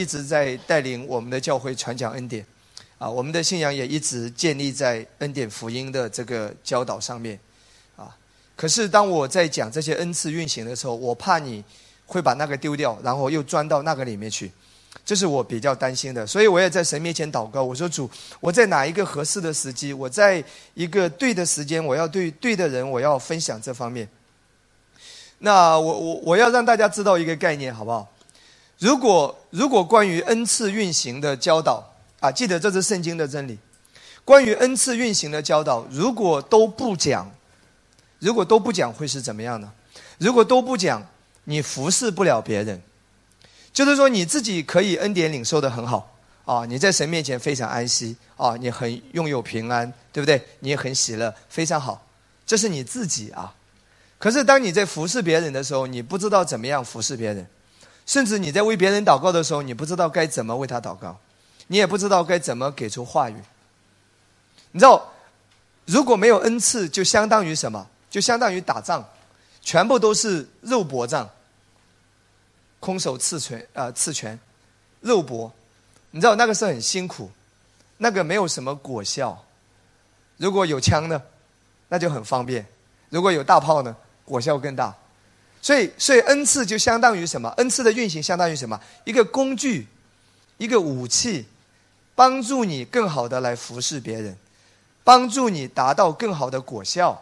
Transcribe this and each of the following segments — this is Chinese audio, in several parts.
直在带领我们的教会传讲恩典，我们的信仰也一直建立在恩典福音的这个教导上面，可是当我在讲这些恩赐运行的时候，我怕你会把那个丢掉，然后又钻到那个里面去，这是我比较担心的。所以我也在神面前祷告，我说主，我在哪一个合适的时机，我在一个对的时间，我要对对的人，我要分享这方面。那我要让大家知道一个概念，好不好？如果关于恩赐运行的教导记得这是圣经的真理，关于恩赐运行的教导，如果都不讲会是怎么样呢？如果都不讲，你服侍不了别人。就是说你自己可以恩典领受得很好你在神面前非常安息你很拥有平安，对不对？你也很喜乐，非常好，这是你自己可是当你在服侍别人的时候，你不知道怎么样服侍别人，甚至你在为别人祷告的时候，你不知道该怎么为他祷告，你也不知道该怎么给出话语。你知道如果没有恩赐，就相当于什么？就相当于打仗，全部都是肉搏战，空手刺拳肉搏，你知道那个是很辛苦，那个没有什么果效。如果有枪呢，那就很方便，如果有大炮呢，果效更大。所以恩赐就相当于什么？恩赐的运行相当于什么？一个工具，一个武器，帮助你更好的来服侍别人，帮助你达到更好的果效。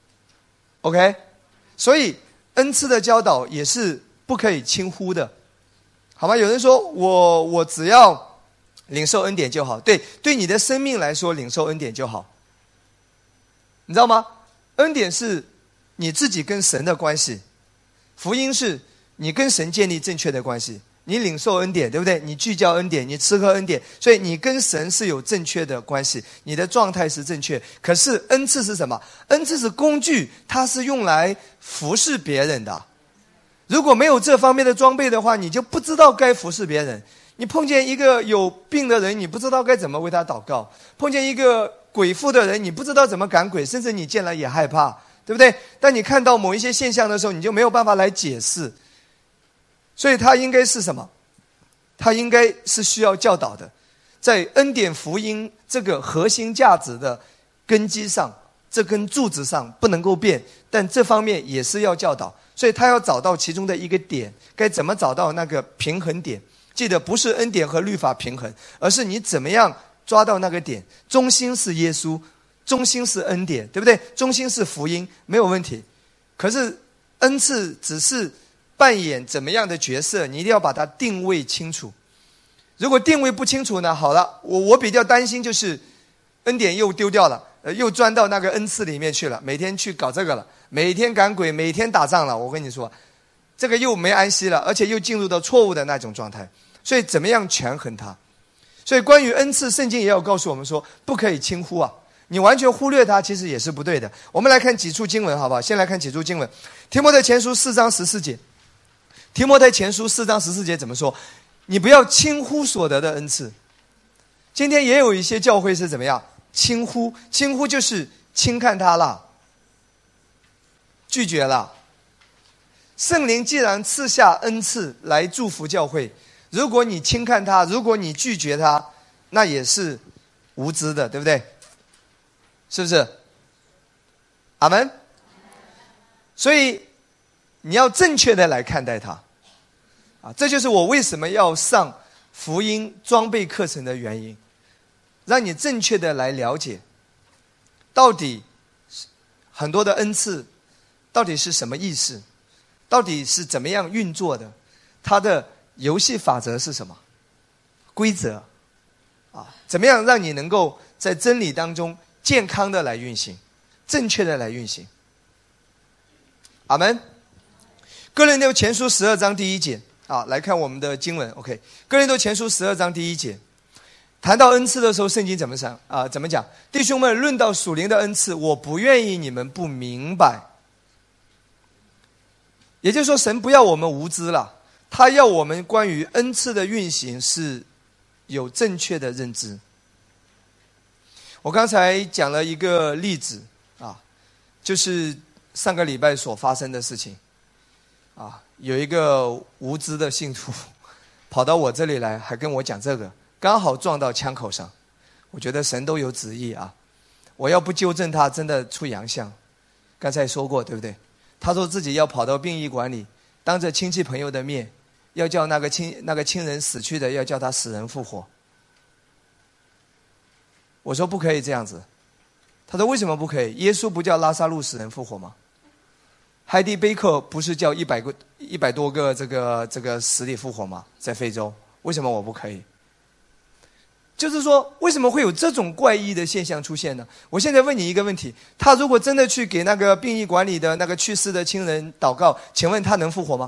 OK， 所以恩赐的教导也是不可以轻忽的，好吗？有人说我只要领受恩典就好，对你的生命来说领受恩典就好，你知道吗？恩典是你自己跟神的关系，福音是你跟神建立正确的关系，你领受恩典，对不对？你聚焦恩典，你吃喝恩典，所以你跟神是有正确的关系，你的状态是正确。可是恩赐是什么？恩赐是工具，它是用来服侍别人的。如果没有这方面的装备的话，你就不知道该服侍别人。你碰见一个有病的人，你不知道该怎么为他祷告；碰见一个鬼附的人，你不知道怎么赶鬼，甚至你见了也害怕，对不对？当你看到某一些现象的时候，你就没有办法来解释。所以它应该是什么？它应该是需要教导的，在恩典福音这个核心价值的根基上，这根柱子上不能够变，但这方面也是要教导。所以他要找到其中的一个点，该怎么找到那个平衡点？记得不是恩典和律法平衡，而是你怎么样抓到那个点。中心是耶稣，中心是恩典，对不对？中心是福音，没有问题。可是恩赐只是扮演怎么样的角色，你一定要把它定位清楚。如果定位不清楚呢，好了，我比较担心就是恩典又丢掉了，又钻到那个恩赐里面去了，每天去搞这个了，每天赶鬼，每天打仗了。我跟你说，这个又没安息了，而且又进入到错误的那种状态。所以怎么样权衡它？所以关于恩赐，圣经也有告诉我们说，不可以轻忽你完全忽略它，其实也是不对的。我们来看几处经文好不好？先来看几处经文。提摩太前书4章14节，提摩太前书4章14节怎么说？你不要轻忽所得的恩赐。今天也有一些教会是怎么样？轻忽就是轻看它了，拒绝了。圣灵既然赐下恩赐来祝福教会，如果你轻看它，如果你拒绝它，那也是无知的，对不对？是不是？阿们。所以你要正确的来看待它这就是我为什么要上福音装备课程的原因，让你正确的来了解到底很多的恩赐到底是什么意思，到底是怎么样运作的，它的游戏法则是什么，规则怎么样让你能够在真理当中健康的来运行，正确的来运行。阿们。哥林多前书12章第1节来看我们的经文。 OK， 哥林多前书12章第1节谈到恩赐的时候，圣经怎么讲？弟兄们，论到属灵的恩赐，我不愿意你们不明白。也就是说，神不要我们无知了，他要我们关于恩赐的运行是有正确的认知。我刚才讲了一个例子就是上个礼拜所发生的事情有一个无知的信徒跑到我这里来，还跟我讲这个，刚好撞到枪口上。我觉得神都有旨意啊，我要不纠正他，真的出洋相。刚才说过对不对？他说自己要跑到殡仪馆里，当着亲戚朋友的面，要叫那个亲人死去的，要叫他死人复活。我说不可以这样子。他说为什么不可以？耶稣不叫拉撒路死人复活吗？海蒂贝克不是叫100多个这个死里复活吗？在非洲，为什么我不可以？就是说，为什么会有这种怪异的现象出现呢？我现在问你一个问题：他如果真的去给那个殡仪馆里的那个去世的亲人祷告，请问他能复活吗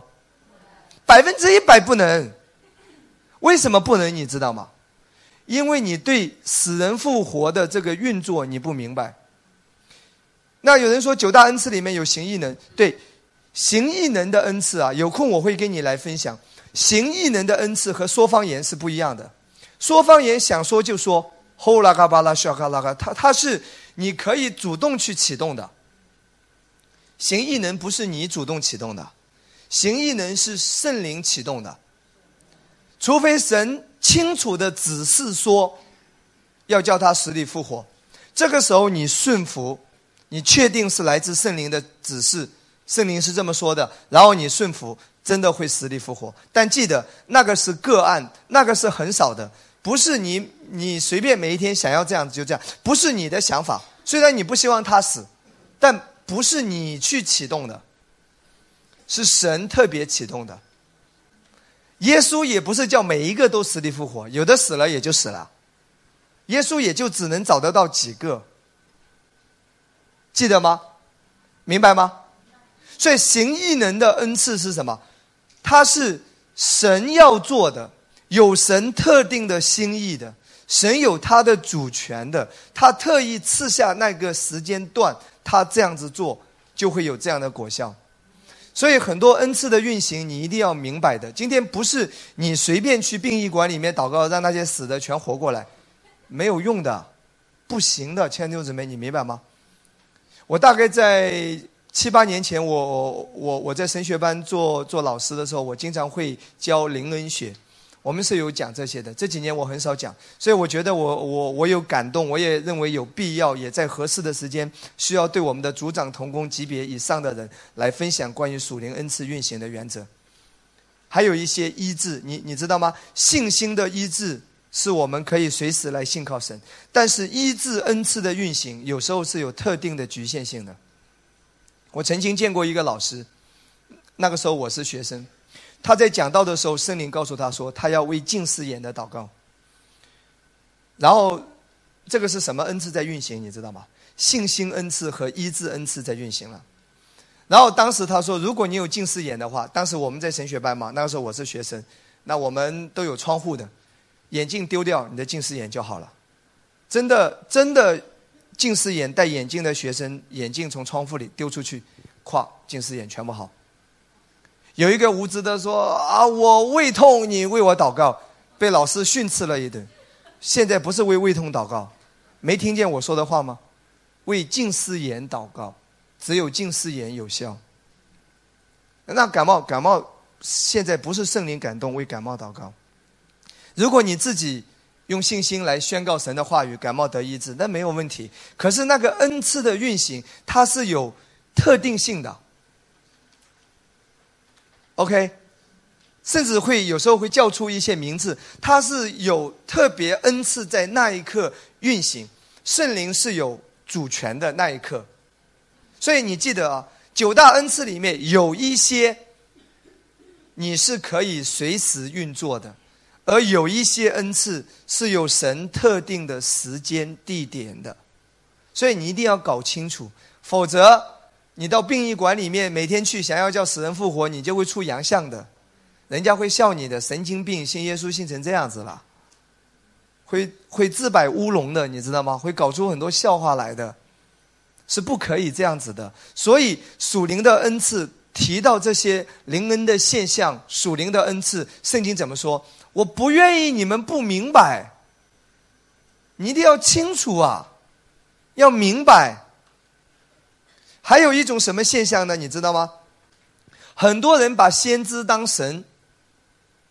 ？100%不能。为什么不能？你知道吗？因为你对死人复活的这个运作你不明白。那有人说9大恩赐里面有行异能，对，行异能的恩赐啊，有空我会跟你来分享。行异能的恩赐和说方言是不一样的。说方言想说就说，吼啦嘎巴拉shaka嘎啦嘎，它是你可以主动去启动的。行异能不是你主动启动的，行异能是圣灵启动的。除非神清楚的指示说要叫他死里复活，这个时候你顺服，你确定是来自圣灵的指示，圣灵是这么说的，然后你顺服，真的会死里复活。但记得那个是个案，那个是很少的，不是你随便每一天想要这样子就这样，不是你的想法。虽然你不希望他死，但不是你去启动的，是神特别启动的。耶稣也不是叫每一个都死里复活，有的死了也就死了，耶稣也就只能找得到几个，记得吗？明白吗？所以行异能的恩赐是什么？它是神要做的，有神特定的心意的，神有他的主权的，他特意赐下那个时间段，他这样子做就会有这样的果效。所以很多恩赐的运行你一定要明白的，今天不是你随便去殡仪馆里面祷告让那些死的全活过来，没有用的，不行的，亲爱的弟兄姊妹，你明白吗？我大概在7、8年前，我在神学班做老师的时候，我经常会教灵恩学，我们是有讲这些的。这几年我很少讲，所以我觉得我有感动，我也认为有必要，也在合适的时间需要对我们的组长同工级别以上的人来分享关于属灵恩赐运行的原则。还有一些医治，你知道吗？信心的医治是我们可以随时来信靠神，但是医治恩赐的运行有时候是有特定的局限性的。我曾经见过一个老师，那个时候我是学生，他在讲道的时候，圣灵告诉他说他要为近视眼的祷告。然后这个是什么恩赐在运行你知道吗？信心恩赐和医治恩赐在运行了。然后当时他说，如果你有近视眼的话，当时我们在神学班嘛，那个时候我是学生，那我们都有窗户的，眼镜丢掉，你的近视眼就好了。真的近视眼戴眼镜的学生，眼镜从窗户里丢出去，咵，近视眼全部好。有一个无知的说啊，我胃痛，你为我祷告，被老师训斥了一顿。现在不是为胃痛祷告，没听见我说的话吗？为近视眼祷告，只有近视眼有效。那感冒现在不是圣灵感动为感冒祷告。如果你自己用信心来宣告神的话语，感冒得医治，那没有问题。可是那个恩赐的运行，它是有特定性的。OK， 甚至有时候会叫出一些名字，它是有特别恩赐在那一刻运行，圣灵是有主权的那一刻。所以你记得啊，9大恩赐里面有一些你是可以随时运作的，而有一些恩赐是有神特定的时间地点的。所以你一定要搞清楚，否则你到殡仪馆里面每天去想要叫死人复活，你就会出洋相的，人家会笑你的，神经病，信耶稣信成这样子了，会自摆乌龙的，你知道吗？会搞出很多笑话来的，是不可以这样子的。所以属灵的恩赐提到这些灵恩的现象，属灵的恩赐，圣经怎么说？我不愿意你们不明白，你一定要清楚啊，要明白。还有一种什么现象呢？你知道吗？很多人把先知当神，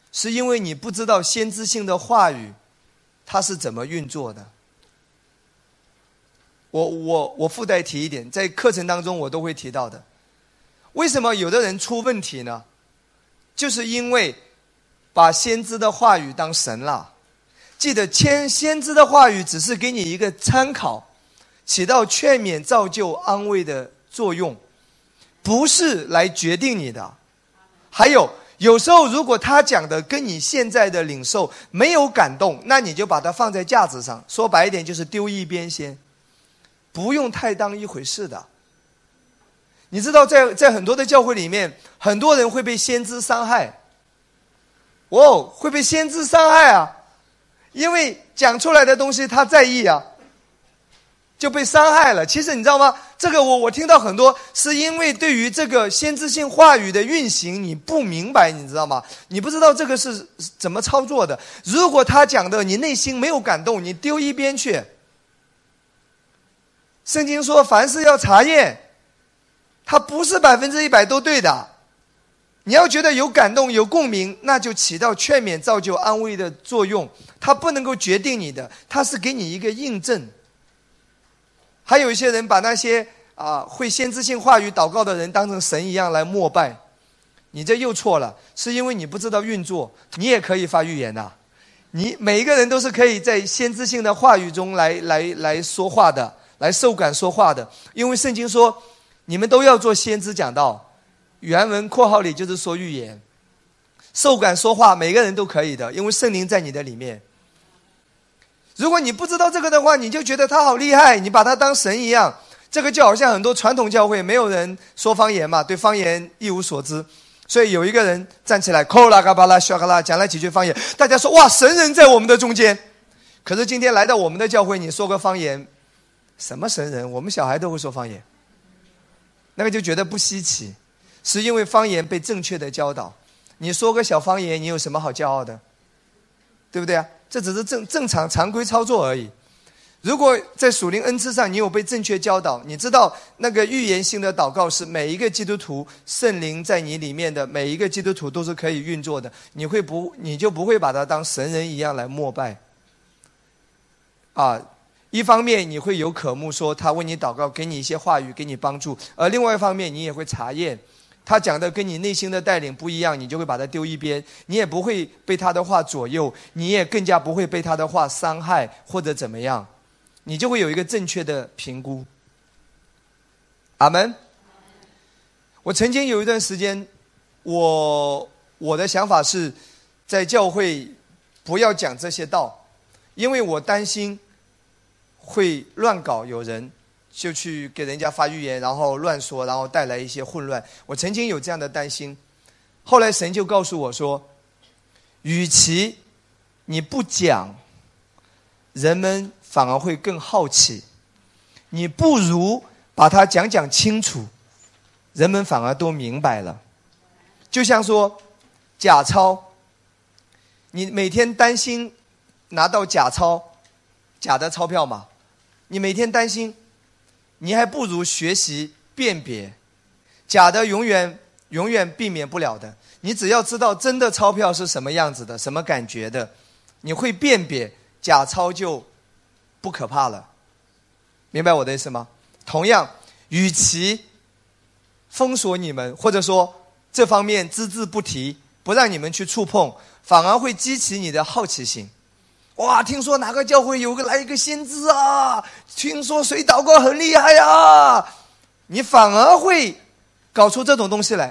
是因为你不知道先知性的话语它是怎么运作的。我附带提一点，在课程当中我都会提到的。为什么有的人出问题呢？就是因为把先知的话语当神了。记得先知的话语只是给你一个参考，起到劝勉、造就、安慰的作用，不是来决定你的。还有时候如果他讲的跟你现在的领受没有感动，那你就把它放在架子上，说白一点就是丢一边先，不用太当一回事的。你知道在很多的教会里面，很多人会被先知伤害。会被先知伤害啊，因为讲出来的东西他在意啊，就被伤害了。其实你知道吗？这个我听到很多是因为对于这个先知性话语的运行你不明白，你知道吗？你不知道这个是怎么操作的。如果他讲的你内心没有感动，你丢一边去。圣经说凡事要查验，它不是100%都对的。你要觉得有感动有共鸣，那就起到劝勉、造就、安慰的作用。它不能够决定你的，它是给你一个印证。还有一些人把那些会先知性话语祷告的人当成神一样来膜拜，你这又错了，是因为你不知道运作。你也可以发预言的，你每一个人都是可以在先知性的话语中来说话的，来受感说话的。因为圣经说你们都要做先知讲道，原文括号里就是说预言。受感说话每个人都可以的，因为圣灵在你的里面。如果你不知道这个的话，你就觉得他好厉害，你把他当神一样。这个就好像很多传统教会没有人说方言嘛，对方言一无所知，所以有一个人站起来扣啦嘎巴拉sha嘎啦讲了几句方言，大家说哇神人在我们的中间。可是今天来到我们的教会，你说个方言，什么神人？我们小孩都会说方言，那个就觉得不稀奇，是因为方言被正确的教导。你说个小方言，你有什么好骄傲的？对不对啊？这只是正常常规操作而已。如果在属灵恩赐上你有被正确教导，你知道那个预言性的祷告是每一个基督徒圣灵在你里面的每一个基督徒都是可以运作的，你就不会把它当神人一样来膜拜一方面你会有渴慕，说他为你祷告，给你一些话语，给你帮助，而另外一方面你也会查验他讲的跟你内心的带领不一样，你就会把它丢一边，你也不会被他的话左右，你也更加不会被他的话伤害或者怎么样，你就会有一个正确的评估。阿们。我曾经有一段时间，我的想法是在教会不要讲这些道，因为我担心会乱搞，有人就去给人家发预言，然后乱说，然后带来一些混乱。我曾经有这样的担心，后来神就告诉我说，与其你不讲，人们反而会更好奇，你不如把它讲清楚，人们反而都明白了。就像说假钞，你每天担心拿到假的钞票嘛，你每天担心，你还不如学习辨别。假的永远避免不了的，你只要知道真的钞票是什么样子的，什么感觉的，你会辨别，假钞就不可怕了。明白我的意思吗？同样，与其封锁你们，或者说这方面只字不提，不让你们去触碰，反而会激起你的好奇心。哇，听说哪个教会来一个先知啊，听说谁祷告很厉害啊，你反而会搞出这种东西来。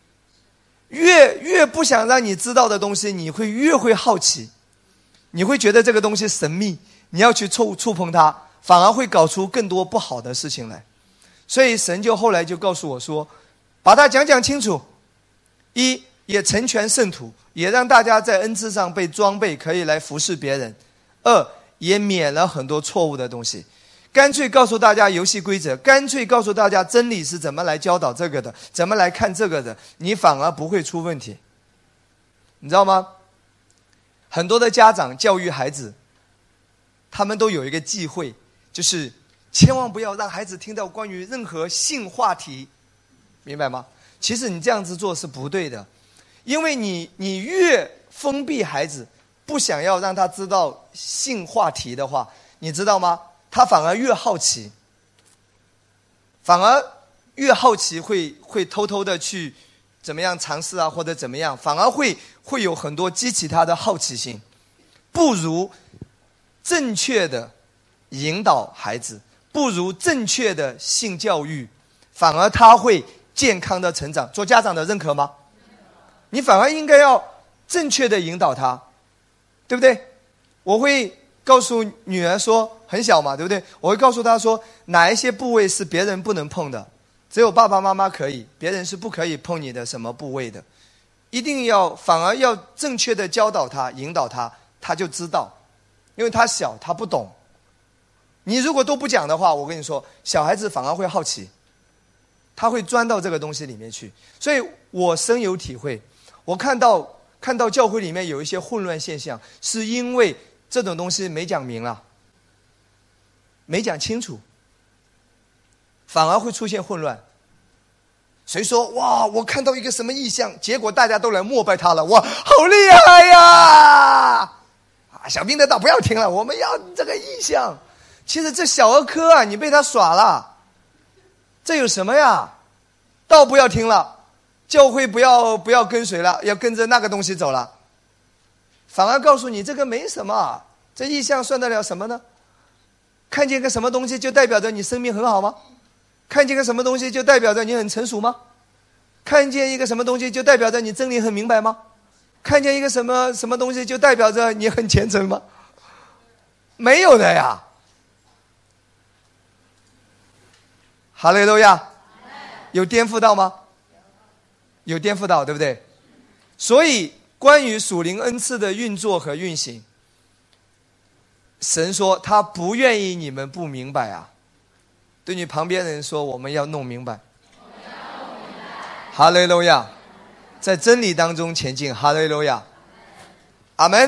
越不想让你知道的东西，你会越会好奇，你会觉得这个东西神秘，你要去触碰它，反而会搞出更多不好的事情来。所以神就后来就告诉我说，把它讲清楚，一也成全圣徒，也让大家在恩赐上被装备，可以来服侍别人；二也免了很多错误的东西，干脆告诉大家游戏规则，干脆告诉大家真理是怎么来教导这个的，怎么来看这个的，你反而不会出问题。你知道吗？很多的家长教育孩子，他们都有一个忌讳，就是千万不要让孩子听到关于任何性话题，明白吗？其实你这样子做是不对的，因为你越封闭孩子，不想要让他知道性话题的话，你知道吗？他反而越好奇，会偷偷的去怎么样尝试啊，或者怎么样，反而会有很多激起他的好奇心。不如正确的引导孩子，不如正确的性教育，反而他会健康的成长。做家长的认可吗？你反而应该要正确的引导他，对不对？我会告诉女儿说，很小嘛，对不对？我会告诉她说，哪一些部位是别人不能碰的，只有爸爸妈妈可以，别人是不可以碰你的什么部位的。一定要反而要正确的教导他，引导他，他就知道。因为他小，他不懂。你如果都不讲的话，我跟你说，小孩子反而会好奇，他会钻到这个东西里面去。所以我深有体会，我看到教会里面有一些混乱现象，是因为这种东西没讲明了，没讲清楚，反而会出现混乱。谁说哇，我看到一个什么异象，结果大家都来膜拜他了，哇，好厉害呀！小兵的道不要听了，我们要这个异象。其实这小儿科啊，你被他耍了，这有什么呀？道不要听了，教会不要跟随了，要跟着那个东西走了，反而告诉你这个没什么，这异象算得了什么呢？看见个什么东西就代表着你生命很好吗？看见个什么东西就代表着你很成熟吗？看见一个什么东西就代表着你真理很明白吗？看见一个什么东西就代表着你很虔诚吗？没有的呀。哈利路亚，有颠覆到吗？有颠覆到，对不对？所以关于属灵恩赐的运作和运行，神说他不愿意你们不明白啊。对你旁边人说，我们要弄明白。哈利路亚，在真理当中前进。哈利路亚，阿们。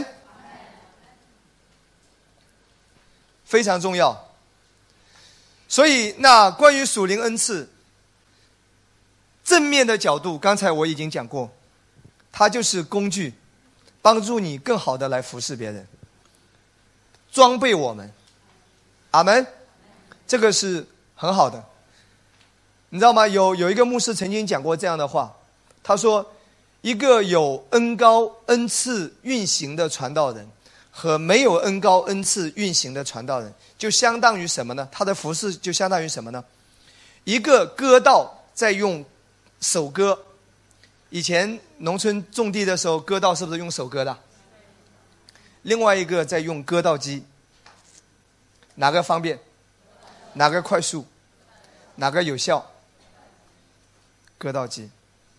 非常重要。所以那关于属灵恩赐正面的角度，刚才我已经讲过，它就是工具，帮助你更好的来服侍别人，装备我们。阿们，这个是很好的。你知道吗？有一个牧师曾经讲过这样的话，他说一个有恩膏恩赐运行的传道人和没有恩膏恩赐运行的传道人，就相当于什么呢？他的服事就相当于什么呢？一个割稻在用手割，以前农村种地的时候，割稻是不是用手割的？另外一个在用割稻机，哪个方便？哪个快速？哪个有效？割稻机。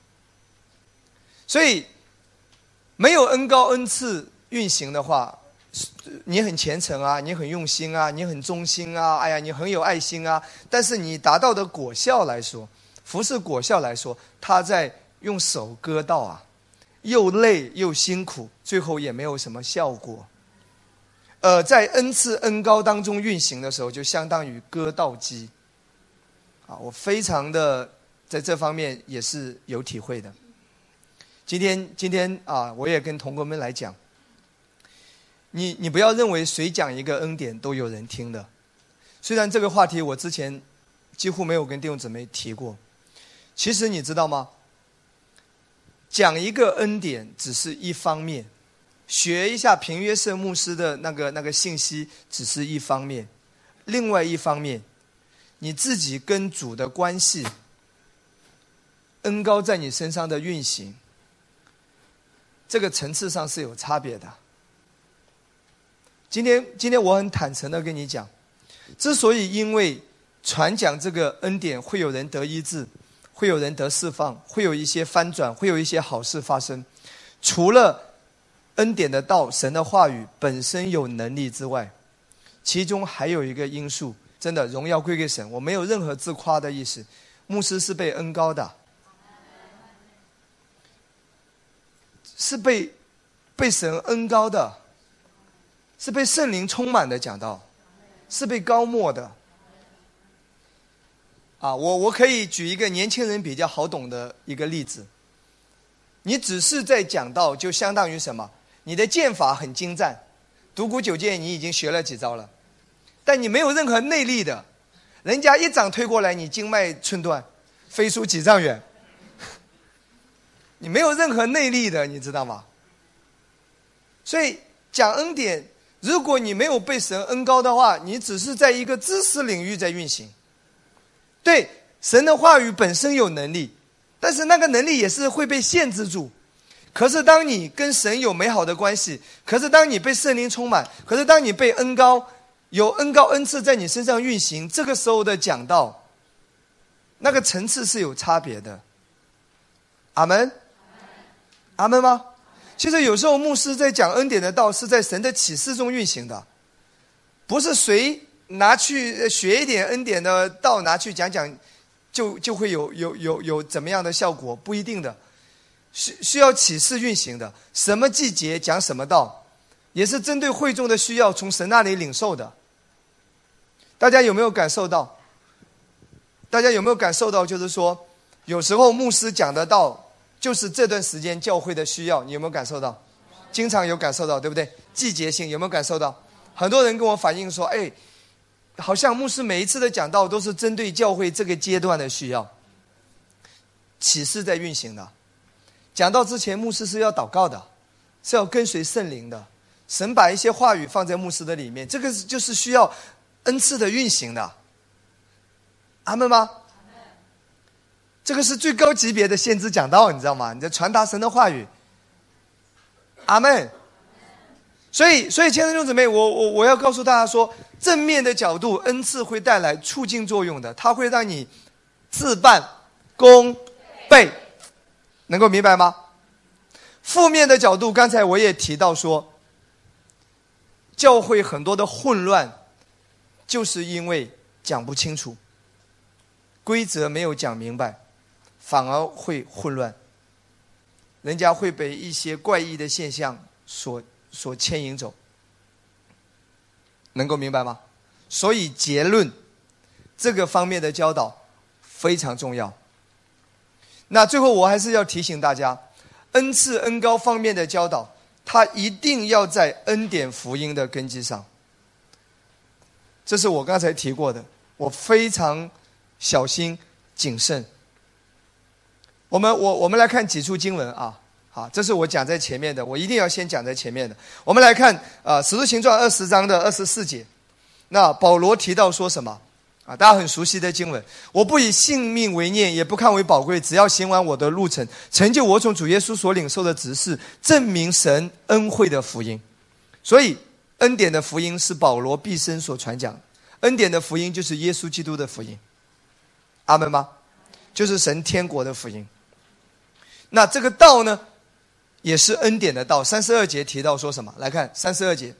所以没有恩膏恩赐运行的话，你很虔诚啊，你很用心啊，你很忠心啊，哎呀，你很有爱心啊，但是你达到的果效来说，服事果效来说，他在用手割稻啊，又累又辛苦，最后也没有什么效果。在恩赐恩膏当中运行的时候，就相当于割稻机啊，我非常的在这方面也是有体会的。今天啊，我也跟同工们来讲，你不要认为谁讲一个恩典都有人听的。虽然这个话题我之前几乎没有跟弟兄姊妹提过，其实你知道吗？讲一个恩典只是一方面，学一下平约瑟牧师的那个信息只是一方面，另外一方面，你自己跟主的关系，恩膏在你身上的运行，这个层次上是有差别的。今天我很坦诚的跟你讲，之所以因为传讲这个恩典会有人得医治，会有人得释放，会有一些翻转，会有一些好事发生，除了恩典的道，神的话语本身有能力之外，其中还有一个因素，真的荣耀归给神，我没有任何自夸的意思。牧师是被恩膏的，是被神恩膏的，是被圣灵充满的讲道，是被膏抹的。我可以举一个年轻人比较好懂的一个例子。你只是在讲道，就相当于什么？ 你的剑法很精湛，独孤九剑你已经学了几招了，但你没有任何内力的，人家一掌推过来，你经脉寸断，飞出几丈远，你没有任何内力的，你知道吗？所以讲恩典，如果你没有被神恩膏的话，你只是在一个知识领域在运行。对，神的话语本身有能力，但是那个能力也是会被限制住。可是当你跟神有美好的关系，可是当你被圣灵充满，可是当你被恩膏，有恩膏恩赐在你身上运行，这个时候的讲道，那个层次是有差别的。阿们？阿们吗？其实有时候牧师在讲恩典的道是在神的启示中运行的，不是谁拿去学一点恩典的道拿去讲讲就会有怎么样的效果，不一定的，需要启示运行的。什么季节讲什么道，也是针对会众的需要从神那里领受的。大家有没有感受到？大家有没有感受到就是说有时候牧师讲的道就是这段时间教会的需要，你有没有感受到？经常有感受到，对不对？季节性有没有感受到？很多人跟我反映说，好像牧师每一次的讲道都是针对教会这个阶段的需要，启示在运行的。讲道之前牧师是要祷告的，是要跟随圣灵的，神把一些话语放在牧师的里面，这个就是需要恩赐的运行的。阿们吗？这个是最高级别的先知讲道，你知道吗？你在传达神的话语。阿们。所以亲爱的弟兄姊妹，我要告诉大家说，正面的角度，恩赐会带来促进作用的，它会让你事半功倍，能够明白吗？负面的角度，刚才我也提到说，教会很多的混乱，就是因为讲不清楚，规则没有讲明白，反而会混乱，人家会被一些怪异的现象所牵引走，能够明白吗？所以结论，这个方面的教导非常重要。那最后我还是要提醒大家，恩赐恩膏方面的教导，它一定要在恩典福音的根基上。这是我刚才提过的，我非常小心谨慎。我们来看几处经文啊。好，这是我讲在前面的，我一定要先讲在前面的。我们来看使徒行传20章的24节，那保罗提到说什么啊？大家很熟悉的经文，我不以性命为念，也不看为宝贵，只要行完我的路程，成就我从主耶稣所领受的职事，证明神恩惠的福音。所以恩典的福音是保罗毕生所传讲的，恩典的福音就是耶稣基督的福音。阿们吗？就是神天国的福音。那这个道呢，也是恩典的道。32节提到说什么？来看32节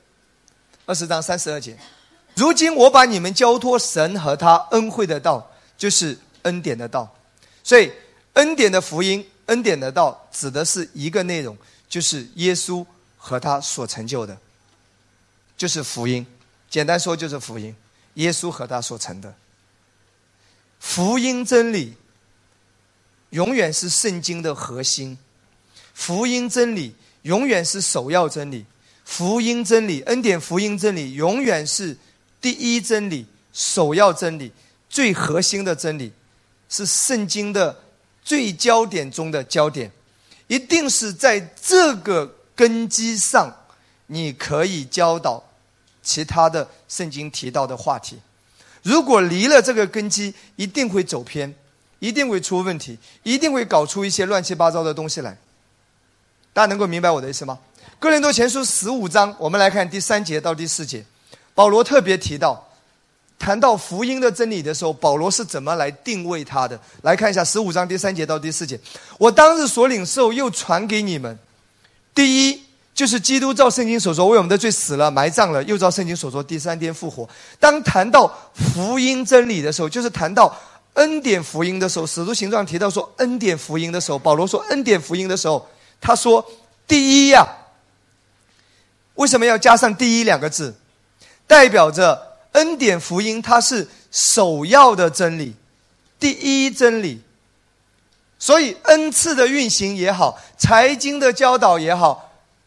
，20章32节。如今我把你们交托神和他恩惠的道，就是恩典的道。所以恩典的福音，恩典的道指的是一个内容，就是耶稣和他所成就的，就是福音。简单说就是福音，耶稣和他所成的福音真理永远是圣经的核心，福音真理永远是首要真理，福音真理，恩典福音真理永远是第一真理，首要真理，最核心的真理，是圣经的最焦点中的焦点。一定是在这个根基上，你可以教导其他的圣经提到的话题。如果离了这个根基，一定会走偏，一定会出问题，一定会搞出一些乱七八糟的东西来。大家能够明白我的意思吗？哥林多前书15章，我们来看第3节到第4节，保罗特别提到，谈到福音的真理的时候，保罗是怎么来定位它的。来看一下15章第3节到第4节。我当日所领受又传给你们，第一就是基督照圣经所说为我们的罪死了埋葬了，又照圣经所说第3天复活。当谈到福音真理的时候，就是谈到恩典福音的时候，使徒行传提到说恩典福音的时候，保罗说恩典福音的时候，他说第一呀，为什么要加上第一2个字？代表着恩典福音它是首要的真理，第一真理。所以恩赐的运行也好，财经的教导也好，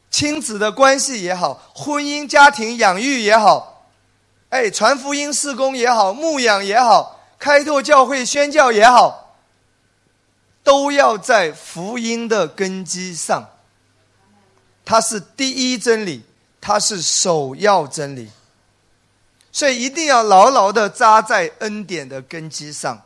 亲子的关系也好，婚姻家庭养育也好，传福音事工也好，牧养也好，开拓教会宣教也好，都要在福音的根基上。它是第一真理，它是首要真理，所以一定要牢牢地扎在恩典的根基上。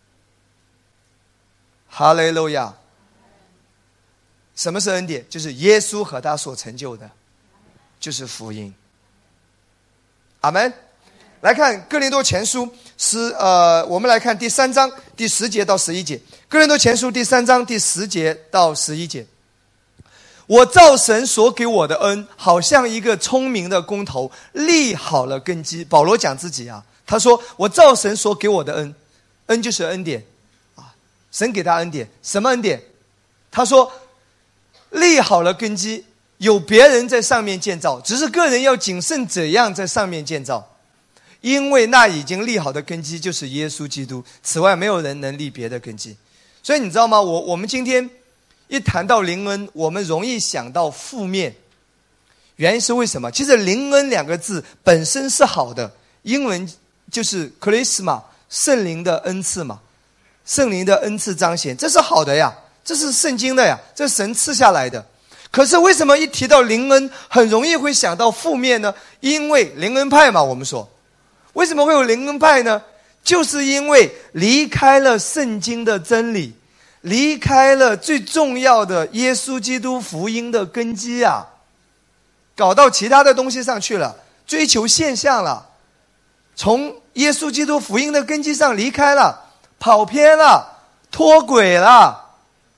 哈利路亚！什么是恩典？就是耶稣和他所成就的，就是福音。阿们。来看哥林多前书我们来看第3章第10节到11节。哥林多前书第3章第10节到11节。我照神所给我的恩，好像一个聪明的工头，立好了根基。保罗讲自己啊，他说我照神所给我的恩，恩就是恩典啊，神给他恩典。什么恩典？他说立好了根基，有别人在上面建造，只是个人要谨慎怎样在上面建造，因为那已经立好的根基就是耶稣基督，此外没有人能立别的根基。所以你知道吗？我们今天一谈到灵恩，我们容易想到负面，原因是为什么？其实灵恩2个字本身是好的，英文就是 charisma， 圣灵的恩赐嘛，圣灵的恩赐彰显，这是好的呀，这是圣经的呀，这是神赐下来的。可是为什么一提到灵恩很容易会想到负面呢？因为灵恩派嘛，我们说为什么会有灵恩派呢？就是因为离开了圣经的真理，离开了最重要的耶稣基督福音的根基啊，搞到其他的东西上去了，追求现象了，从耶稣基督福音的根基上离开了，跑偏了，脱轨了，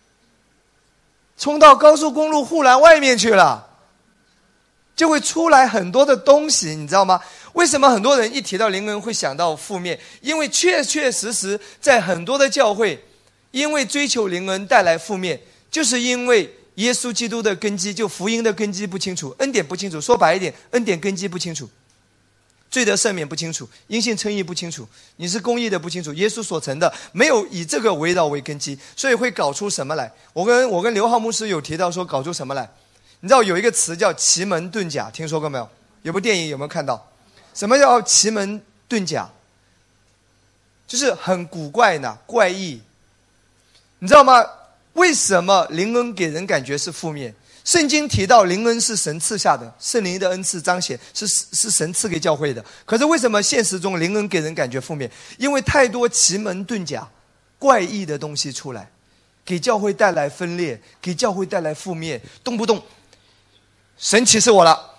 冲到高速公路护栏外面去了，就会出来很多的东西，你知道吗？为什么很多人一提到灵恩会想到负面？因为确确实实在很多的教会，因为追求灵恩带来负面，就是因为耶稣基督的根基，就福音的根基不清楚，恩典不清楚。说白一点，恩典根基不清楚，罪得赦免不清楚，因信称义不清楚，你是公义的不清楚，耶稣所成的没有以这个围绕为根基，所以会搞出什么来？我跟刘浩牧师有提到说搞出什么来？你知道有一个词叫奇门遁甲，听说过没有？有部电影有没有看到？什么叫奇门遁甲？就是很古怪呢，怪异。你知道吗？为什么灵恩给人感觉是负面？圣经提到灵恩是神赐下的，圣灵的恩赐彰显是神赐给教会的。可是为什么现实中灵恩给人感觉负面？因为太多奇门遁甲怪异的东西出来，给教会带来分裂，给教会带来负面，动不动神启示我了，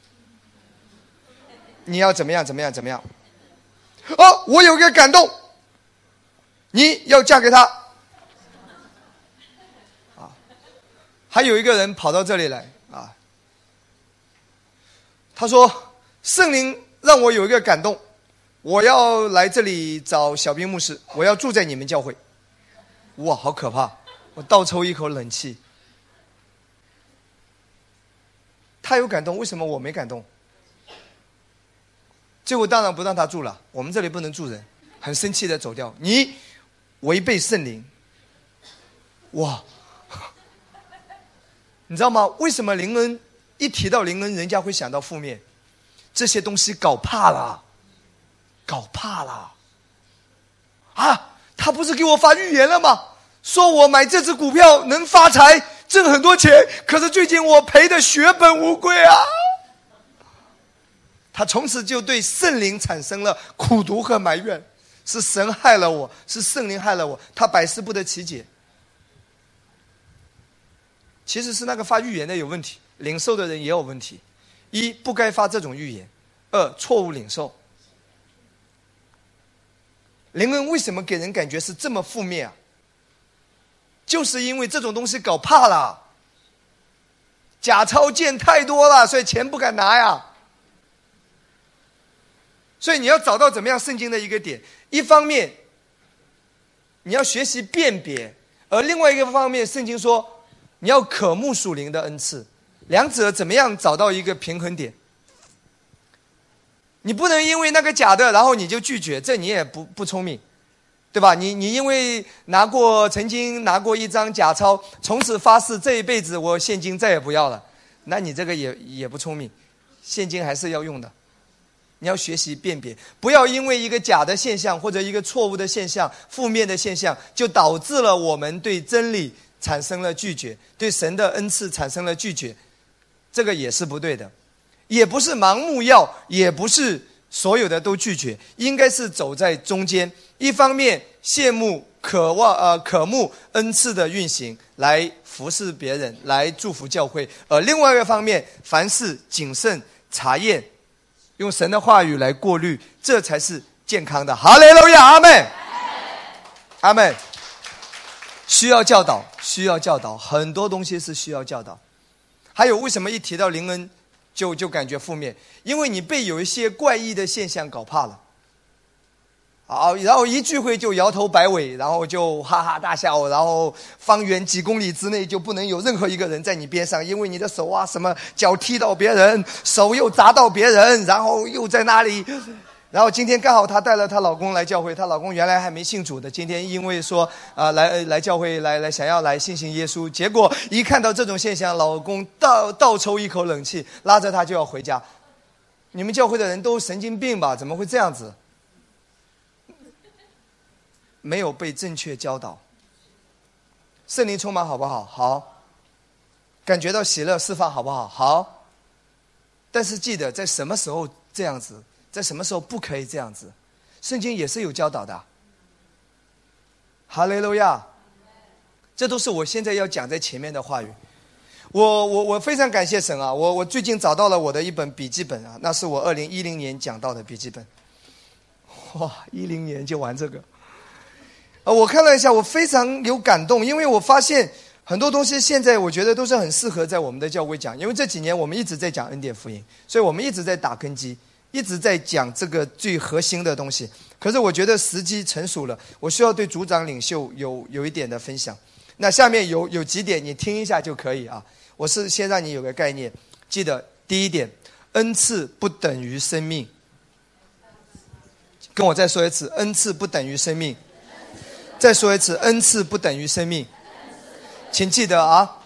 你要怎么样怎么样怎么样。我有个感动，你要嫁给他。还有一个人跑到这里来啊，他说圣灵让我有一个感动，我要来这里找小兵牧师，我要住在你们教会。哇，好可怕，我倒抽一口冷气。他有感动，为什么我没感动？最后当然不让他住了，我们这里不能住人，很生气的走掉。你违背圣灵。哇，你知道吗？为什么灵恩一提到灵恩，人家会想到负面？这些东西搞怕了，搞怕了啊！他不是给我发预言了吗？说我买这只股票能发财，挣很多钱，可是最近我赔得血本无归啊！他从此就对圣灵产生了苦毒和埋怨，是神害了我，是圣灵害了我，他百思不得其解。其实是那个发预言的有问题，领受的人也有问题。一，不该发这种预言；二，错误领受。灵恩为什么给人感觉是这么负面啊？就是因为这种东西搞怕了，假钞见太多了，所以钱不敢拿呀。所以你要找到怎么样圣经的一个点，一方面你要学习辨别，而另外一个方面圣经说你要渴慕属灵的恩赐，两者怎么样找到一个平衡点？你不能因为那个假的，然后你就拒绝，这你也不聪明，对吧？你因为曾经拿过一张假钞，从此发誓这一辈子我现金再也不要了， 那你这个也不聪明，现金还是要用的。你要学习辨别，不要因为一个假的现象或者一个错误的现象、负面的现象，就导致了我们对真理产生了拒绝，对神的恩赐产生了拒绝，这个也是不对的。也不是盲目要，也不是所有的都拒绝，应该是走在中间。一方面羡慕、渴慕恩赐的运行，来服侍别人，来祝福教会；而另外一个方面，凡事谨慎查验，用神的话语来过滤，这才是健康的。哈利路亚，阿们，阿们。需要教导，需要教导，很多东西是需要教导。还有为什么一提到灵恩就感觉负面？因为你被有一些怪异的现象搞怕了。然后一聚会就摇头摆尾，然后就哈哈大笑，然后方圆几公里之内就不能有任何一个人在你边上，因为你的手啊什么脚踢到别人，手又砸到别人，然后又在那里。然后今天刚好她带了她老公来教会，她老公原来还没信主的，今天因为说来教会来想要来信耶稣，结果一看到这种现象，老公倒抽一口冷气，拉着她就要回家。你们教会的人都神经病吧？怎么会这样子？没有被正确教导。圣灵充满好不好？好。感觉到喜乐释放好不好？好。但是记得在什么时候这样子，在什么时候不可以这样子，圣经也是有教导的。哈利路亚。这都是我现在要讲在前面的话语。我非常感谢神啊！我最近找到了我的一本笔记本啊，那是我2010年讲到的笔记本。哇，10年就玩这个。我看了一下，我非常有感动，因为我发现很多东西现在我觉得都是很适合在我们的教会讲，因为这几年我们一直在讲恩典福音，所以我们一直在打根基，一直在讲这个最核心的东西。可是我觉得时机成熟了，我需要对组长领袖有一点的分享。那下面有几点你听一下就可以啊。我是先让你有个概念，记得第一点，恩赐不等于生命。跟我再说一次，恩赐不等于生命。再说一次，恩赐不等于生命。请记得啊，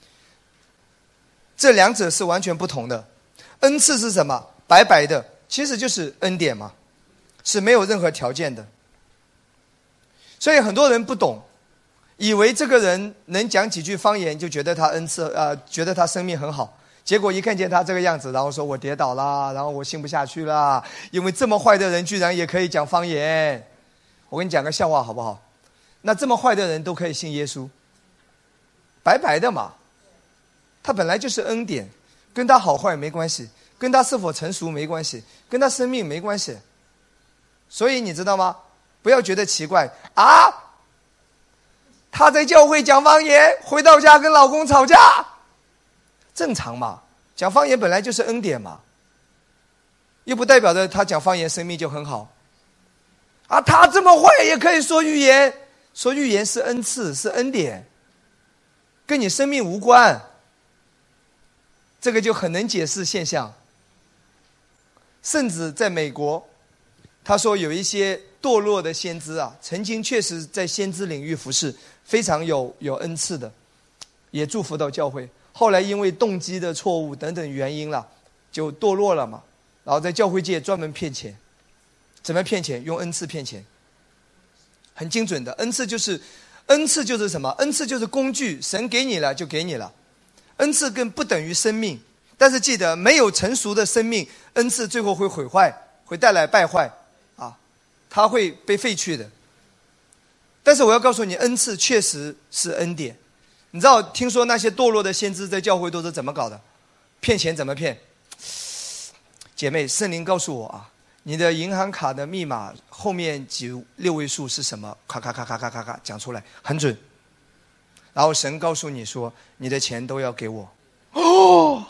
这两者是完全不同的。恩赐是什么？白白的，其实就是恩典嘛，是没有任何条件的。所以很多人不懂，以为这个人能讲几句方言就觉得他恩赐觉得他生命很好，结果一看见他这个样子，然后说我跌倒啦，然后我信不下去啦，因为这么坏的人居然也可以讲方言。我跟你讲个笑话好不好？那这么坏的人都可以信耶稣，白白的嘛。他本来就是恩典，跟他好坏没关系，跟他是否成熟没关系，跟他生命没关系。所以你知道吗？不要觉得奇怪啊，他在教会讲方言，回到家跟老公吵架，正常嘛。讲方言本来就是恩典嘛，又不代表着他讲方言生命就很好啊。他这么坏也可以说预言，说预言是恩赐，是恩典，跟你生命无关。这个就很能解释现象。甚至在美国，他说有一些堕落的先知啊，曾经确实在先知领域服侍，非常有恩赐的，也祝福到教会。后来因为动机的错误等等原因了，就堕落了嘛。然后在教会界专门骗钱。怎么骗钱？用恩赐骗钱，很精准的。恩赐就是什么？恩赐就是工具，神给你了就给你了。恩赐更不等于生命，但是记得没有成熟的生命，恩赐最后会毁坏，会带来败坏啊，它会被废去的。但是我要告诉你，恩赐确实是恩典。你知道听说那些堕落的先知在教会都是怎么搞的？骗钱怎么骗？姐妹，圣灵告诉我啊，你的银行卡的密码后面6位数是什么？咔咔咔咔咔咔咔讲出来，很准。然后神告诉你说，你的钱都要给我。哦，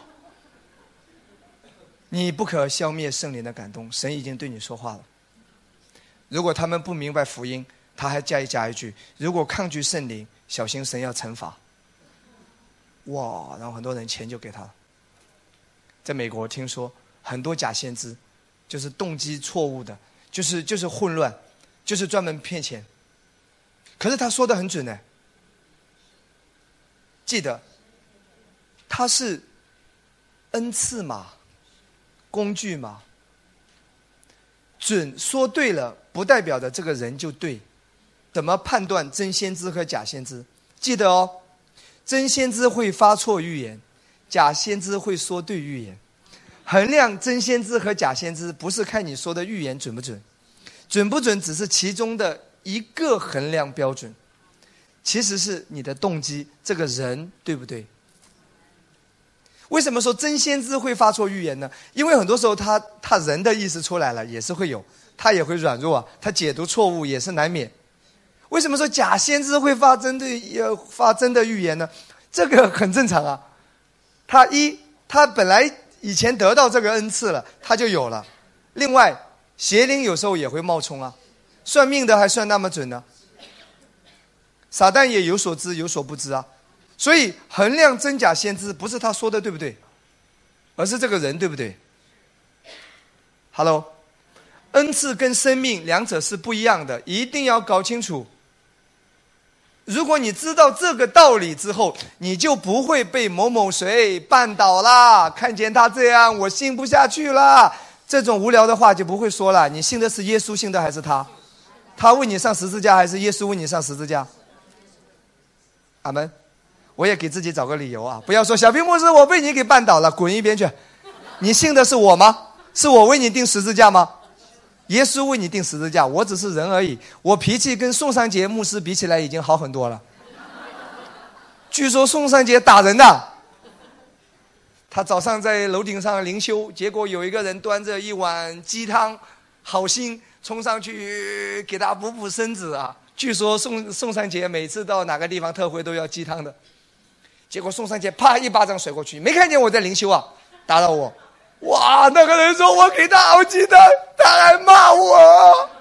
你不可消灭圣灵的感动，神已经对你说话了。如果他们不明白福音，他还加一句，如果抗拒圣灵，小心神要惩罚。哇，然后很多人钱就给他了。在美国听说很多假先知，就是动机错误的，就是混乱，就是专门骗钱。可是他说的很准呢。记得他是恩赐嘛，工具嘛。准说对了，不代表着这个人就对。怎么判断真先知和假先知？记得哦，真先知会发错预言，假先知会说对预言。衡量真先知和假先知，不是看你说的预言准不准，准不准只是其中的一个衡量标准，其实是你的动机，这个人对不对？为什么说真先知会发错预言呢？因为很多时候他人的意思出来了，也是会有，他也会软弱啊，他解读错误也是难免。为什么说假先知会发真的预言呢？这个很正常啊。他本来以前得到这个恩赐了，他就有了。另外，邪灵有时候也会冒充啊，算命的还算那么准呢。撒旦也有所知有所不知啊。所以衡量真假先知，不是他说的对不对，而是这个人对不对。 Hello， 恩赐跟生命两者是不一样的，一定要搞清楚。如果你知道这个道理之后，你就不会被某某谁绊倒啦，看见他这样我信不下去啦，这种无聊的话就不会说了。你信的是耶稣，信的还是他？他为你上十字架还是耶稣为你上十字架？阿们。我也给自己找个理由啊，不要说小平牧师我被你给绊倒了，滚一边去。你信的是我吗？是我为你钉十字架吗？耶稣为你钉十字架，我只是人而已。我脾气跟宋三杰牧师比起来已经好很多了。据说宋三杰打人的，他早上在楼顶上灵修，结果有一个人端着一碗鸡汤，好心冲上去给他补身子啊。据说宋三杰每次到哪个地方特会都要鸡汤的，结果宋三杰啪一巴掌甩过去，没看见我在灵修啊，打扰我。哇，那个人说我给他熬鸡汤，他还骂我。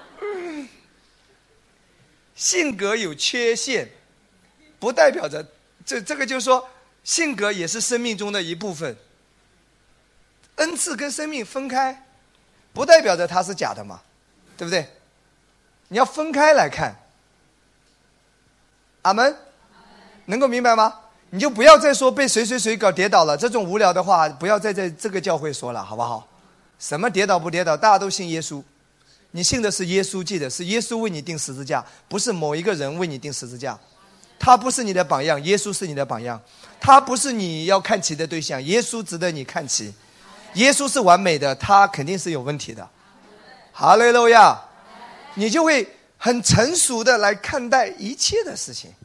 性格有缺陷不代表着这个就是说性格也是生命中的一部分。恩赐跟生命分开不代表着它是假的嘛，对不对？你要分开来看。阿们，能够明白吗？你就不要再说被谁搞跌倒了这种无聊的话，不要再在这个教会说了，好不好？什么跌倒不跌倒，大家都信耶稣，你信的是耶稣，记得是耶稣为你钉十字架，不是某一个人为你钉十字架。他不是你的榜样，耶稣是你的榜样。他不是你要看齐的对象，耶稣值得你看齐。耶稣是完美的，他肯定是有问题的。哈利路亚，你就会很成熟的来看待一切的事情。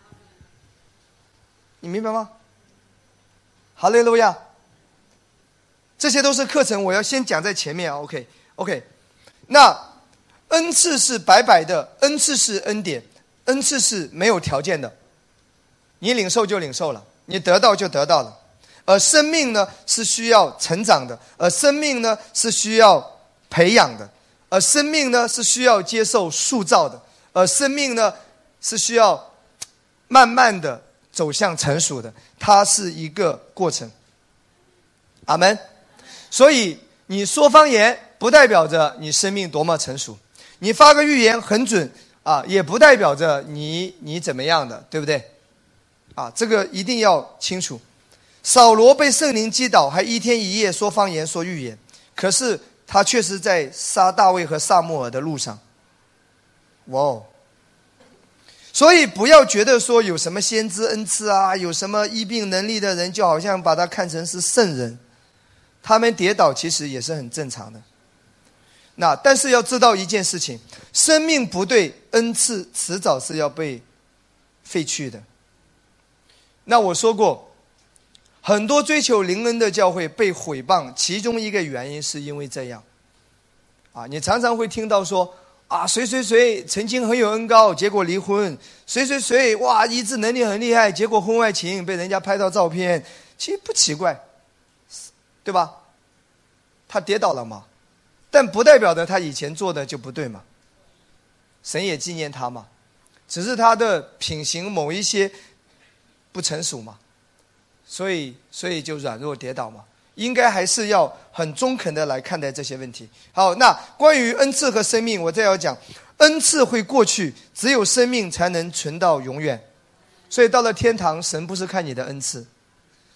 你明白吗？哈利路亚，这些都是课程，我要先讲在前面啊。OK， 那恩赐是白白的，恩赐是恩典，恩赐是没有条件的，你领受就领受了，你得到就得到了。而生命呢是需要成长的，而生命呢是需要培养的，而生命呢是需要接受塑造的，而生命呢是需要慢慢的走向成熟的，它是一个过程。阿们。所以你说方言不代表着你生命多么成熟，你发个预言很准啊，也不代表着你怎么样的，对不对？啊，这个一定要清楚。扫罗被圣灵击倒，还一天一夜说方言说预言，可是他确实在杀大卫和撒母耳的路上。哇哦！所以不要觉得说有什么先知恩赐啊，有什么医病能力的人，就好像把他看成是圣人，他们跌倒其实也是很正常的。那但是要知道一件事情，生命不对，恩赐迟早是要被废去的。那我说过，很多追求灵恩的教会被毁谤，其中一个原因是因为这样啊，你常常会听到说啊，谁曾经很有恩膏，结果离婚；谁哇，医治能力很厉害，结果婚外情，被人家拍到照片。其实不奇怪，对吧？他跌倒了嘛，但不代表着他以前做的就不对嘛。神也纪念他嘛，只是他的品行某一些不成熟嘛，所以就软弱跌倒嘛。应该还是要很中肯的来看待这些问题。好，那关于恩赐和生命，我再要讲，恩赐会过去，只有生命才能存到永远。所以到了天堂，神不是看你的恩赐，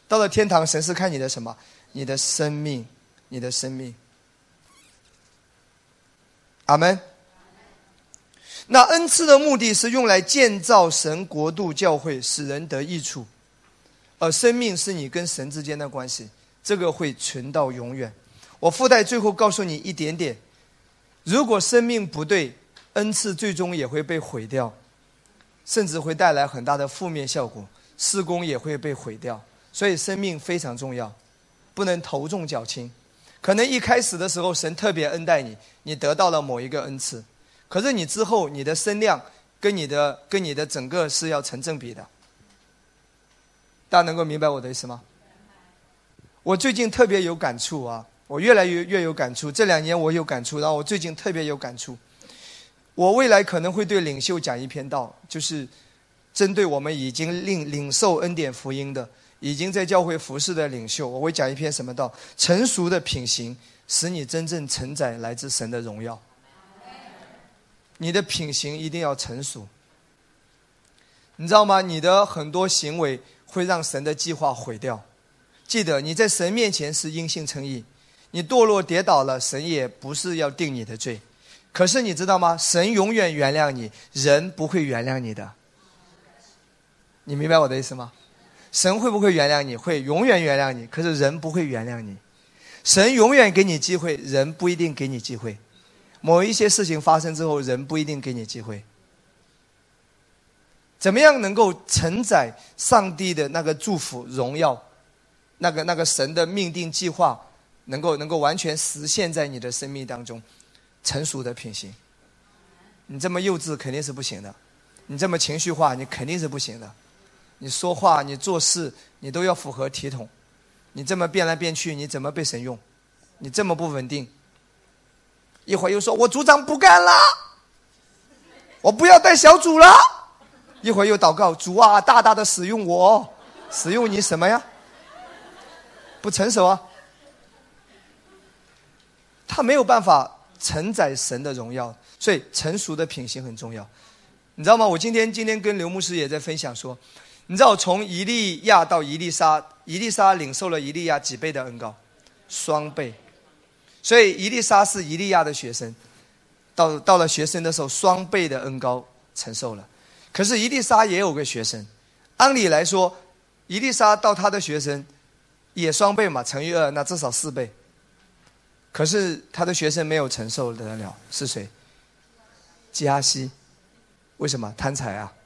到了天堂，神是看你的什么？你的生命，你的生命。阿们。那恩赐的目的是用来建造神国度教会，使人得益处，而生命是你跟神之间的关系，这个会存到永远。我附带最后告诉你一点点，如果生命不对，恩赐最终也会被毁掉，甚至会带来很大的负面效果，事工也会被毁掉。所以生命非常重要，不能头重脚轻。可能一开始的时候神特别恩待你，你得到了某一个恩赐，可是你之后你的身量跟你的整个是要成正比的。大家能够明白我的意思吗？我最近特别有感触啊，我越来越有感触。这2年我有感触，然后我最近特别有感触。我未来可能会对领袖讲一篇道，就是针对我们已经领受恩典福音的，已经在教会服侍的领袖，我会讲一篇什么道？成熟的品行使你真正承载来自神的荣耀。你的品行一定要成熟，你知道吗？你的很多行为会让神的计划毁掉。记得你在神面前是因信称义，你堕落跌倒了，神也不是要定你的罪。可是你知道吗？神永远原谅你，人不会原谅你的。你明白我的意思吗？神会不会原谅你？会，永远原谅你，可是人不会原谅你。神永远给你机会，人不一定给你机会。某一些事情发生之后，人不一定给你机会。怎么样能够承载上帝的那个祝福荣耀，那个神的命定计划能够完全实现在你的生命当中？成熟的品行。你这么幼稚肯定是不行的，你这么情绪化你肯定是不行的。你说话你做事你都要符合体统，你这么变来变去，你怎么被神用？你这么不稳定，一会儿又说我组长不干了，我不要带小组了，一会儿又祷告，主啊，大大的使用我。使用你什么呀？不成熟啊，他没有办法承载神的荣耀。所以成熟的品行很重要。你知道吗？我今天跟刘牧师也在分享说，你知道从以利亚到以利沙，以利沙领受了以利亚几倍的恩膏？双倍。所以以利沙是以利亚的学生，到了学生的时候，双倍的恩膏承受了。可是以利沙也有个学生，按理来说以利沙到他的学生也双倍嘛，乘以2，那至少4倍。可是他的学生没有承受得了，是谁？基哈西。为什么？贪财啊，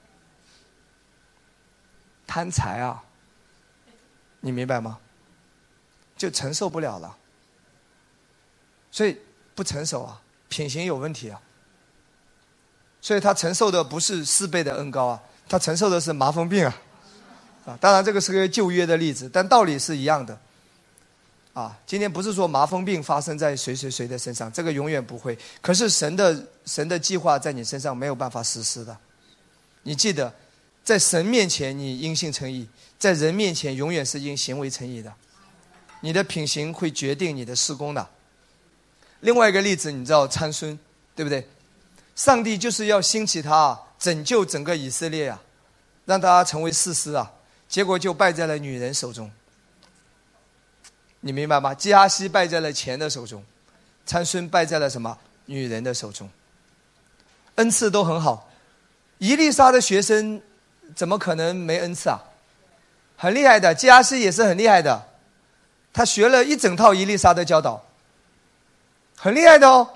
贪财啊，你明白吗？就承受不了了。所以不成熟啊，品行有问题啊。所以他承受的不是4倍的恩膏啊，他承受的是麻风病啊。当然这个是个旧约的例子，但道理是一样的。今天不是说麻风病发生在谁的身上，这个永远不会。可是神的计划在你身上没有办法实施的。你记得，在神面前你因信称义，在人面前永远是因行为称义的。你的品行会决定你的事工的。另外一个例子，你知道参孙，对不对？上帝就是要兴起他拯救整个以色列啊，让他成为士师啊，结果就败在了女人手中。你明白吗？基哈西败在了钱的手中，参孙败在了什么？女人的手中。恩赐都很好，以利沙的学生怎么可能没恩赐啊？很厉害的，基哈西也是很厉害的，他学了一整套以利沙的教导，很厉害的哦。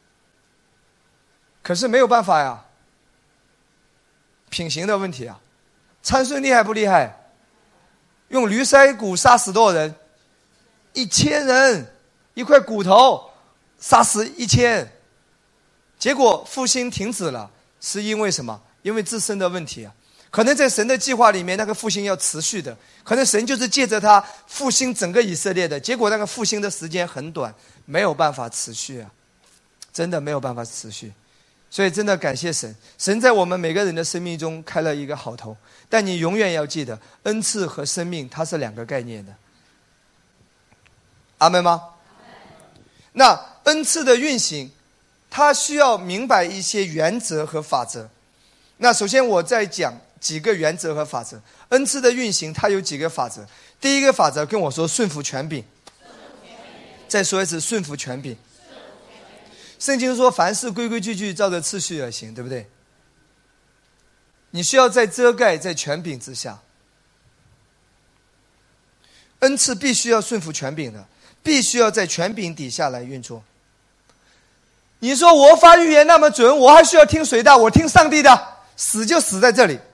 可是没有办法呀，品行的问题啊。参孙厉害不厉害？用驴腮骨杀死多少人？1000人，一块骨头杀死1000，结果复兴停止了，是因为什么？因为自身的问题啊。可能在神的计划里面，那个复兴要持续的，可能神就是借着他复兴整个以色列的，结果那个复兴的时间很短，没有办法持续啊，真的没有办法持续。所以真的感谢神，神在我们每个人的生命中开了一个好头，但你永远要记得，恩赐和生命它是2个概念的。阿们吗？那恩赐的运行，它需要明白一些原则和法则。那首先我在讲几个原则和法则。恩赐的运行它有几个法则。第一个法则跟我说顺服权柄，再说一次顺服权柄。圣经说凡事规规矩矩照着次序而行，对不对？你需要在遮盖在权柄之下。恩赐必须要顺服权柄的，必须要在权柄底下来运作。你说我发预言那么准，我还需要听谁的？我听上帝的，死就死在这里，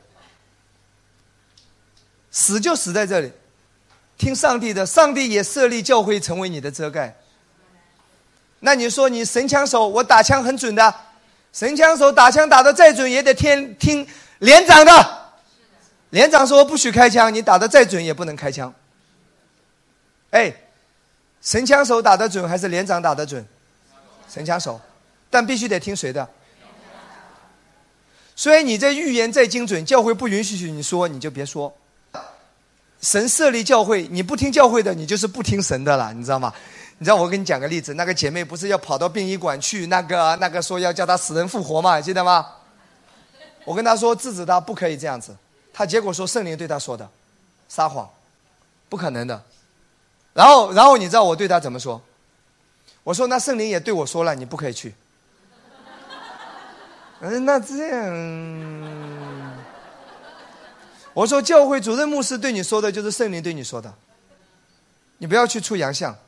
死就死在这里。听上帝的，上帝也设立教会成为你的遮盖。那你说你神枪手，我打枪很准的，神枪手打枪打得再准也得听连长的。连长说不许开枪，你打得再准也不能开枪。哎，神枪手打得准还是连长打得准？神枪手，但必须得听谁的？所以你这预言再精准，教会不允许你说，你就别说。神设立教会，你不听教会的，你就是不听神的了，你知道吗？你知道我跟你讲个例子，那个姐妹不是要跑到殡仪馆去，那个说要叫她死人复活嘛，记得吗？我跟她说制止她不可以这样子，她结果说圣灵对她说的，撒谎，不可能的。然后你知道我对她怎么说？我说那圣灵也对我说了，你不可以去。那这样，我说教会主任牧师对你说的就是圣灵对你说的，你不要去出洋相。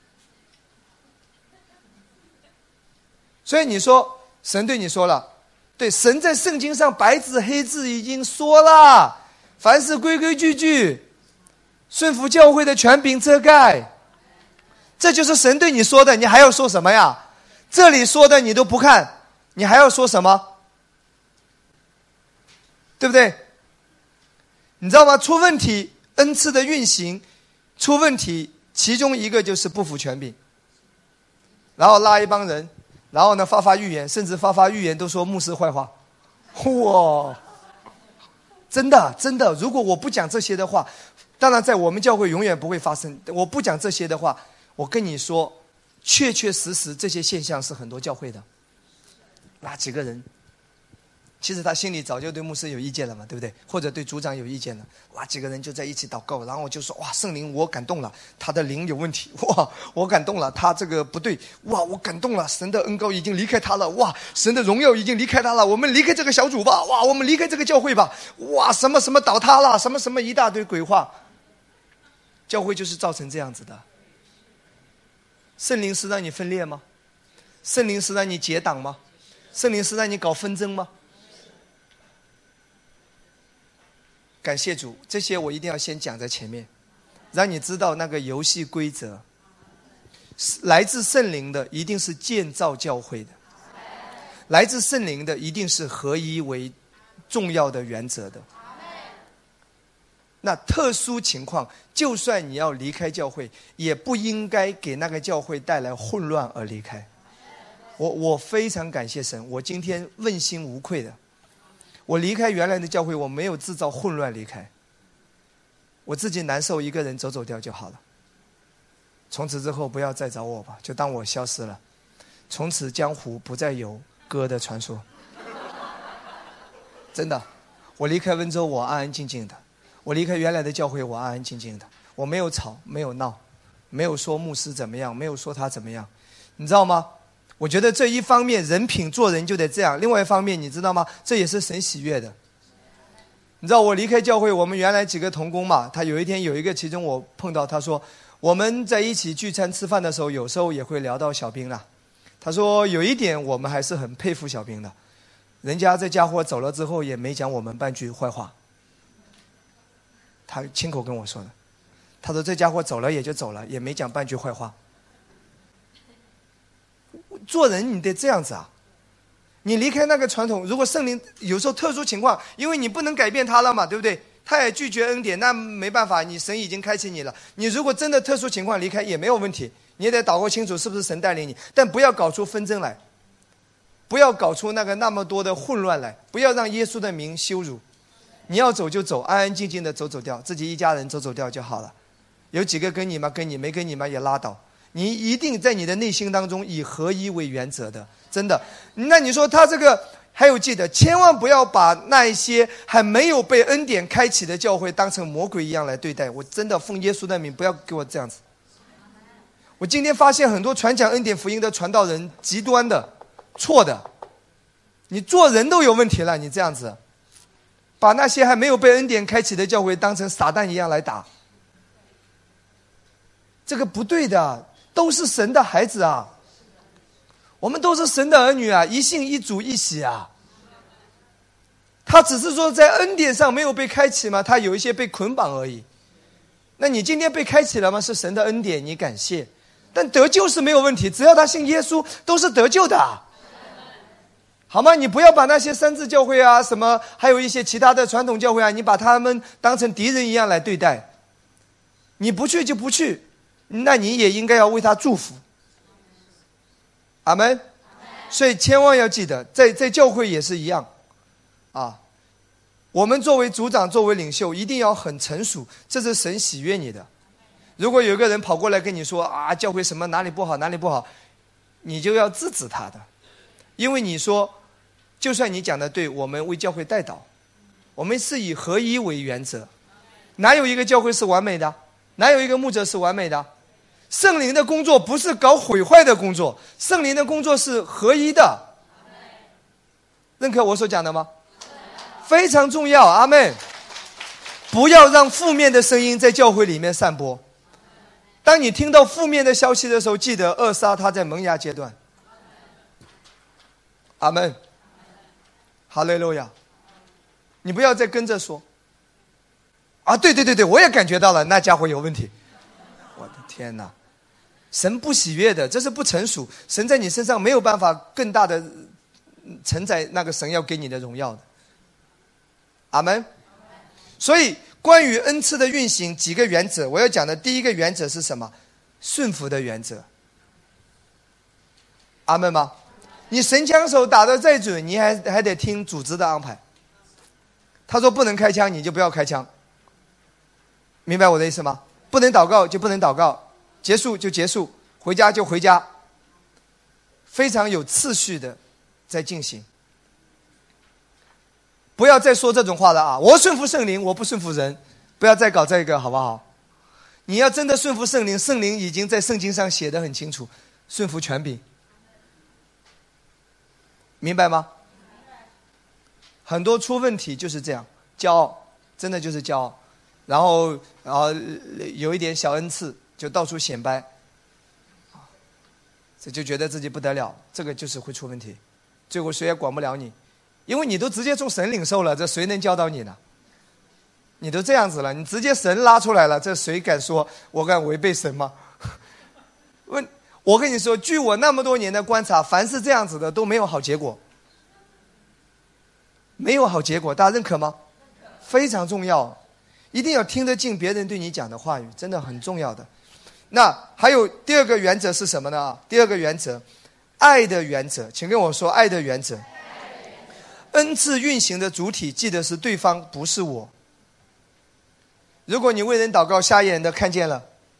所以你说神对你说了，对，神在圣经上白纸黑字已经说了，凡事规规矩矩，顺服教会的权柄遮盖，这就是神对你说的，你还要说什么呀？这里说的你都不看，你还要说什么？对不对？你知道吗？出问题，恩赐的运行出问题，其中一个就是不服权柄，然后拉一帮人，然后呢发预言，甚至发预言都说牧师坏话。哇，真的，如果我不讲这些的话，当然在我们教会永远不会发生，我不讲这些的话，我跟你说确实这些现象是很多教会的。哪几个人其实他心里早就对牧师有意见了嘛，对不对？或者对组长有意见了，哇，几个人就在一起祷告，然后就说，哇，圣灵我感动了，他的灵有问题，哇，我感动了，他这个不对，哇，我感动了，神的恩膏已经离开他了，哇，神的荣耀已经离开他了，我们离开这个小组吧，哇，我们离开这个教会吧，哇，什么什么倒塌了，什么一大堆鬼话。教会就是造成这样子的。圣灵是让你分裂吗？圣灵是让你结党吗？圣灵是让你搞纷争吗？感谢主，这些我一定要先讲在前面，让你知道那个游戏规则。来自圣灵的一定是建造教会的，来自圣灵的一定是合一为重要的原则的。那特殊情况，就算你要离开教会，也不应该给那个教会带来混乱而离开。我非常感谢神，我今天问心无愧的。我离开原来的教会，我没有制造混乱离开，我自己难受，一个人走掉就好了。从此之后不要再找我吧，就当我消失了。从此江湖不再有歌的传说。真的，我离开温州，我安安静静的。我离开原来的教会，我安安静静的，我没有吵，没有闹，没有说牧师怎么样，没有说他怎么样，你知道吗？我觉得这一方面人品做人就得这样，另外一方面你知道吗？这也是神喜悦的。你知道我离开教会，我们原来几个同工嘛，他有一天有一个其中我碰到，他说我们在一起聚餐吃饭的时候，有时候也会聊到小兵啦。他说有一点我们还是很佩服小兵的，人家这家伙走了之后也没讲我们半句坏话。他亲口跟我说的，他说这家伙走了也就走了，也没讲半句坏话。做人你得这样子啊，你离开那个传统，如果圣灵有时候特殊情况，因为你不能改变他了嘛，对不对？他也拒绝恩典，那没办法，你神已经开启你了。你如果真的特殊情况离开也没有问题，你也得祷告清楚是不是神带领你，但不要搞出纷争来，不要搞出那么多的混乱来，不要让耶稣的名羞辱。你要走就走，安安静静的走掉，自己一家人走掉就好了。有几个跟你吗？跟你，没跟你吗？也拉倒。你一定在你的内心当中以合一为原则的，真的。那你说他这个还有记得，千万不要把那一些还没有被恩典开启的教会当成魔鬼一样来对待。我真的奉耶稣的名，不要给我这样子。我今天发现很多传讲恩典福音的传道人极端的、错的，你做人都有问题了，你这样子，把那些还没有被恩典开启的教会当成撒旦一样来打，这个不对的，都是神的孩子啊。我们都是神的儿女啊，一信一主一喜啊。他只是说在恩典上没有被开启嘛，他有一些被捆绑而已。那你今天被开启了吗？是神的恩典，你感谢。但得救是没有问题，只要他信耶稣，都是得救的，好吗？你不要把那些三字教会啊，什么还有一些其他的传统教会啊，你把他们当成敌人一样来对待。你不去就不去，那你也应该要为他祝福。阿们。所以千万要记得，在教会也是一样啊。我们作为组长，作为领袖，一定要很成熟，这是神喜悦你的。如果有一个人跑过来跟你说啊，教会什么哪里不好哪里不好，你就要制止他的。因为你说就算你讲的对，我们为教会代祷，我们是以合一为原则。哪有一个教会是完美的？哪有一个牧者是完美的？圣灵的工作不是搞毁坏的工作，圣灵的工作是合一的。认可我所讲的吗？非常重要，阿们。不要让负面的声音在教会里面散播。当你听到负面的消息的时候，记得扼杀它在萌芽阶段。阿们。哈利路亚。你不要再跟着说啊，对对对对，我也感觉到了，那家伙有问题。我的天哪，神不喜悦的，这是不成熟。神在你身上没有办法更大的承载那个神要给你的荣耀的。阿们。所以关于恩赐的运行几个原则，我要讲的第一个原则是什么？顺服的原则。阿们吗？你神枪手打得再准，你还得听组织的安排。他说不能开枪，你就不要开枪。明白我的意思吗？不能祷告就不能祷告，结束就结束，回家就回家，非常有次序的在进行。不要再说这种话了啊！我顺服圣灵，我不顺服人，不要再搞这个好不好？你要真的顺服圣灵，圣灵已经在圣经上写得很清楚，顺服权柄，明白吗？很多出问题就是这样，骄傲，真的就是骄傲，然后有一点小恩赐就到处显摆，这就觉得自己不得了，这个就是会出问题，最后谁也管不了你，因为你都直接从神领受了，这谁能教导你呢？你都这样子了，你直接神拉出来了，这谁敢说我敢违背神吗？我跟你说，据我那么多年的观察，凡是这样子的都没有好结果，没有好结果，大家认可吗？非常重要，一定要听得进别人对你讲的话语，真的很重要的。那还有第二个原则是什么呢？第二个原则，爱的原则，请跟我说爱的原则。恩赐运行的主体记得是对方，不是我。如果你为人祷告，瞎眼的看见了，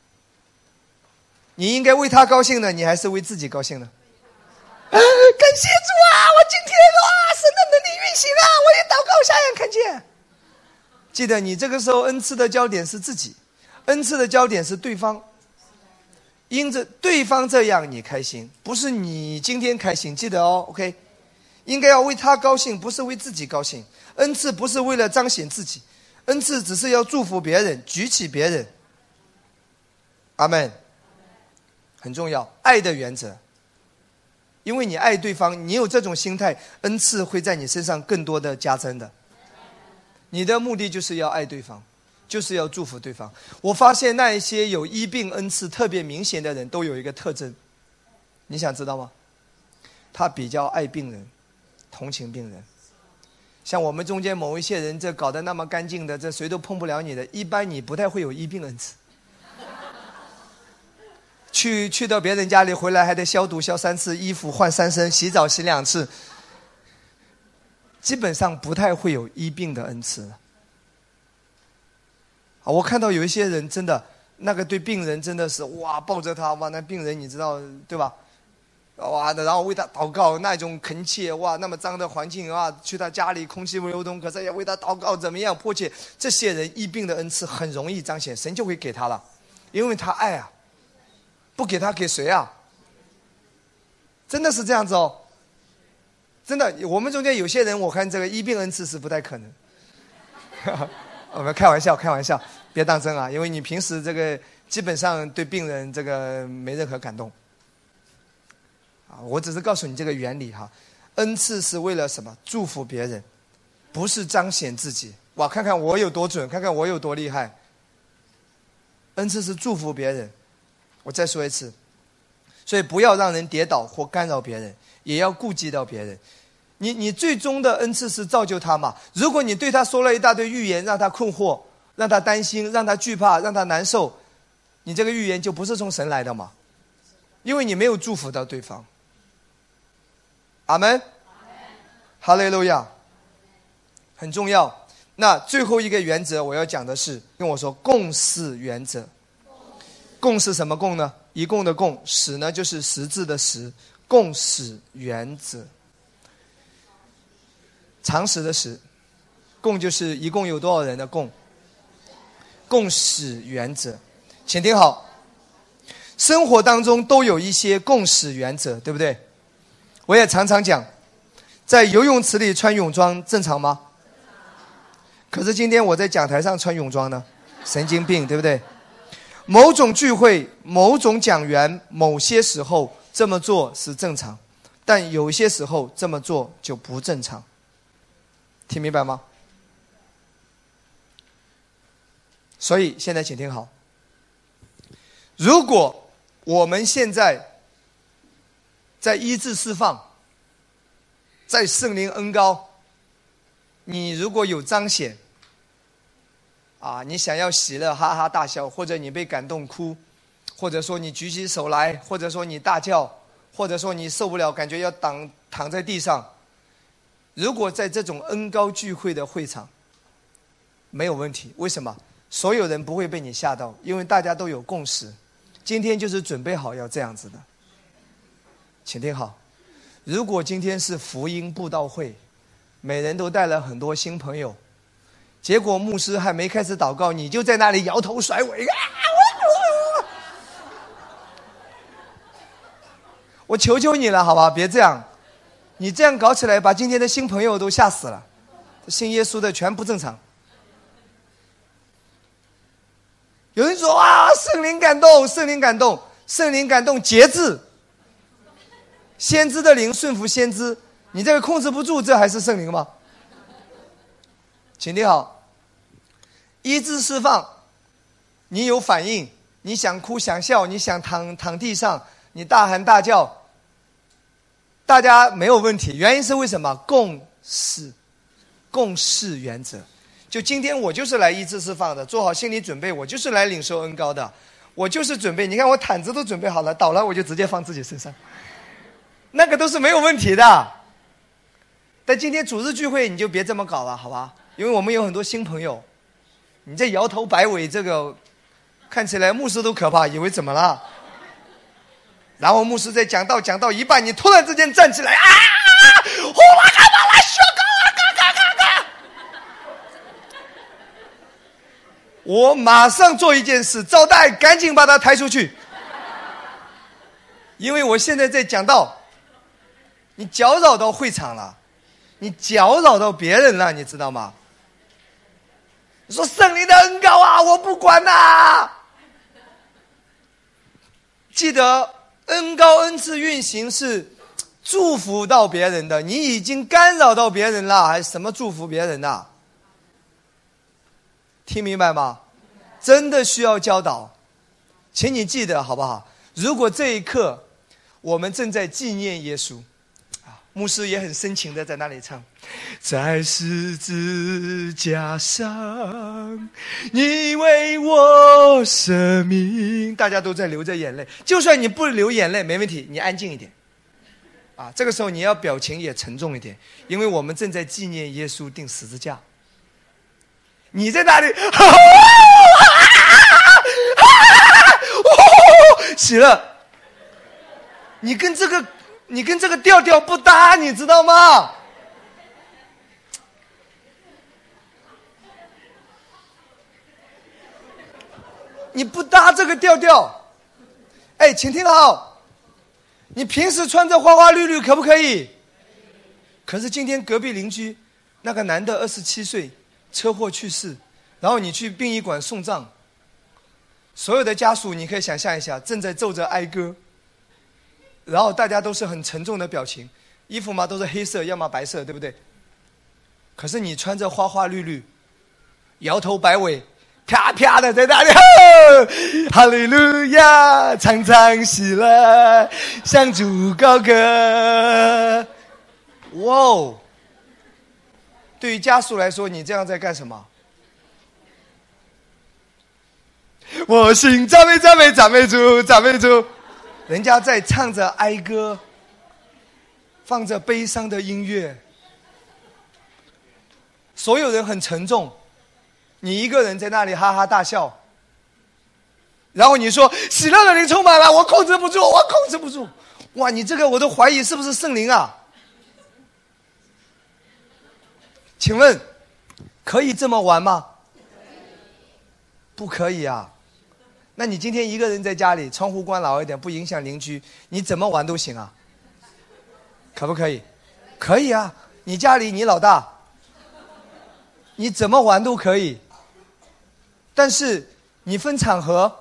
你应该为他高兴呢，你还是为自己高兴呢？感谢主啊，我今天神的能力运行了，我一祷告瞎眼看见。记得你这个时候恩赐的焦点是自己，恩赐的焦点是对方，因着对方这样你开心，不是你今天开心，记得哦 OK， 应该要为他高兴，不是为自己高兴。恩赐不是为了彰显自己，恩赐只是要祝福别人，举起别人。阿们。很重要，爱的原则。因为你爱对方，你有这种心态，恩赐会在你身上更多的加增的。你的目的就是要爱对方，就是要祝福对方。我发现那一些有医病恩赐特别明显的人都有一个特征，你想知道吗？他比较爱病人，同情病人。像我们中间某一些人，这搞得那么干净的，这谁都碰不了你的，一般你不太会有医病恩赐。去到别人家里回来还得消毒消3次，衣服换3身，洗澡洗2次，基本上不太会有医病的恩赐了。我看到有一些人真的那个对病人真的是哇，抱着他哇，那病人你知道对吧？ 哇，然后为他祷告，那种恳切，哇，那么脏的环境啊，去他家里空气不流通，可是要为他祷告，怎么样迫切？这些人医病的恩赐很容易彰显，神就会给他了，因为他爱啊，不给他给谁啊？真的是这样子哦，真的，我们中间有些人，我看这个医病恩赐是不太可能。我们开玩笑，开玩笑，别当真啊！因为你平时这个基本上对病人这个没任何感动。啊，我只是告诉你这个原理哈。恩赐是为了什么？祝福别人，不是彰显自己。哇，看看我有多准，看看我有多厉害。恩赐是祝福别人。我再说一次，所以不要让人跌倒或干扰别人，也要顾及到别人。你最终的恩赐是造就他嘛？如果你对他说了一大堆预言，让他困惑，让他担心，让他惧怕，让他难受，你这个预言就不是从神来的嘛？因为你没有祝福到对方。阿们，哈利路亚，很重要。那最后一个原则我要讲的是，跟我说共事原则。共是什么共呢？一共的共，使呢就是十字的十，共使原则。常识的识，共就是一共有多少人的共。共识原则，请听好，生活当中都有一些共识原则，对不对？我也常常讲，在游泳池里穿泳装正常吗？可是今天我在讲台上穿泳装呢，神经病，对不对？某种聚会，某种讲员，某些时候这么做是正常，但有些时候这么做就不正常。听明白吗？所以现在请听好，如果我们现在在医治释放，在圣灵恩膏，你如果有彰显啊，你想要喜乐哈哈大笑，或者你被感动哭，或者说你举起手来，或者说你大叫，或者说你受不了感觉要躺在地上，如果在这种恩膏聚会的会场没有问题。为什么？所有人不会被你吓到，因为大家都有共识，今天就是准备好要这样子的。请听好，如果今天是福音布道会，每人都带了很多新朋友，结果牧师还没开始祷告，你就在那里摇头甩尾，我求求你了，好吧，别这样。你这样搞起来，把今天的新朋友都吓死了，信耶稣的全不正常。有人说啊，圣灵感动，圣灵感动，圣灵感动，节制。先知的灵顺服先知，你这个控制不住，这还是圣灵吗？请听好，医治释放，你有反应，你想哭想笑，你想躺地上，你大喊大叫，大家没有问题。原因是为什么？共识原则。就今天我就是来医治释放的，做好心理准备，我就是来领受恩膏的，我就是准备，你看我毯子都准备好了，倒了我就直接放自己身上，那个都是没有问题的。但今天主日聚会你就别这么搞了，好吧？因为我们有很多新朋友，你这摇头摆尾，这个看起来牧师都可怕，以为怎么了？然后牧师在讲到一半，你突然之间站起来啊，呼啦嘎巴啦学高啊嘎嘎嘎嘎，我马上做一件事，招待赶紧把他抬出去，因为我现在在讲道，你搅扰到会场了，你搅扰到别人了，你知道吗？你说圣灵的恩膏啊，我不管呐。记得恩膏恩赐运行是祝福到别人的，你已经干扰到别人了，还什么祝福别人啊？听明白吗？真的需要教导，请你记得好不好？如果这一刻我们正在纪念耶稣，牧师也很深情的在那里唱，在十字架上你为我舍命，大家都在流着眼泪，就算你不流眼泪没问题，你安静一点啊，这个时候你要表情也沉重一点，因为我们正在纪念耶稣钉十字架。你在那里喜乐，你跟这个你跟这个调调不搭，你知道吗？你不搭这个调调。哎，请听好，你平时穿着花花绿绿可不可以？可是今天隔壁邻居那个男的27岁，车祸去世，然后你去殡仪馆送葬，所有的家属你可以想象一下，正在奏着哀歌，然后大家都是很沉重的表情，衣服嘛都是黑色要么白色，对不对？可是你穿着花花绿绿，摇头摆尾，啪啪的在那里，哈利路亚，常常喜乐，向主高歌。哇哦！对于家属来说，你这样在干什么？我心赞美赞美赞美主，赞美主。人家在唱着哀歌，放着悲伤的音乐，所有人很沉重，你一个人在那里哈哈大笑，然后你说喜乐的灵充满了，我控制不住，我控制不住。哇，你这个我都怀疑是不是圣灵啊？请问可以这么玩吗？不可以啊。那你今天一个人在家里，窗户关牢一点，不影响邻居，你怎么玩都行啊？可不可以？可以啊。你家里你老大，你怎么玩都可以。但是你分场合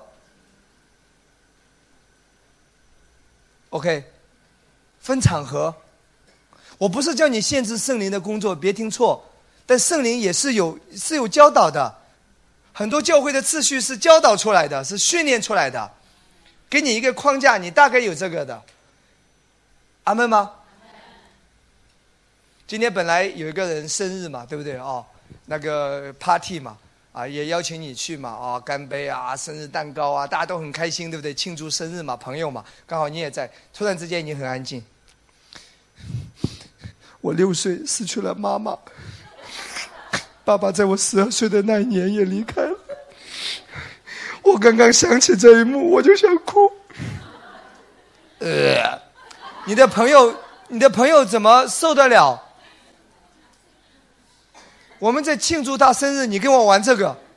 OK， 分场合。我不是叫你限制圣灵的工作，别听错，但圣灵也是有教导的。很多教会的秩序是教导出来的，是训练出来的，给你一个框架，你大概有这个的。阿们吗？今天本来有一个人生日嘛，对不对？哦，那个 party 嘛，啊，也邀请你去嘛，啊，干杯啊，生日蛋糕啊，大家都很开心，对不对？庆祝生日嘛，朋友嘛，刚好你也在。突然之间你很安静。我6岁失去了妈妈，爸爸在我12岁的那一年也离开了。我刚刚想起这一幕，我就想哭。你的朋友怎么受得了？我们在庆祝他生日，你跟我玩这个。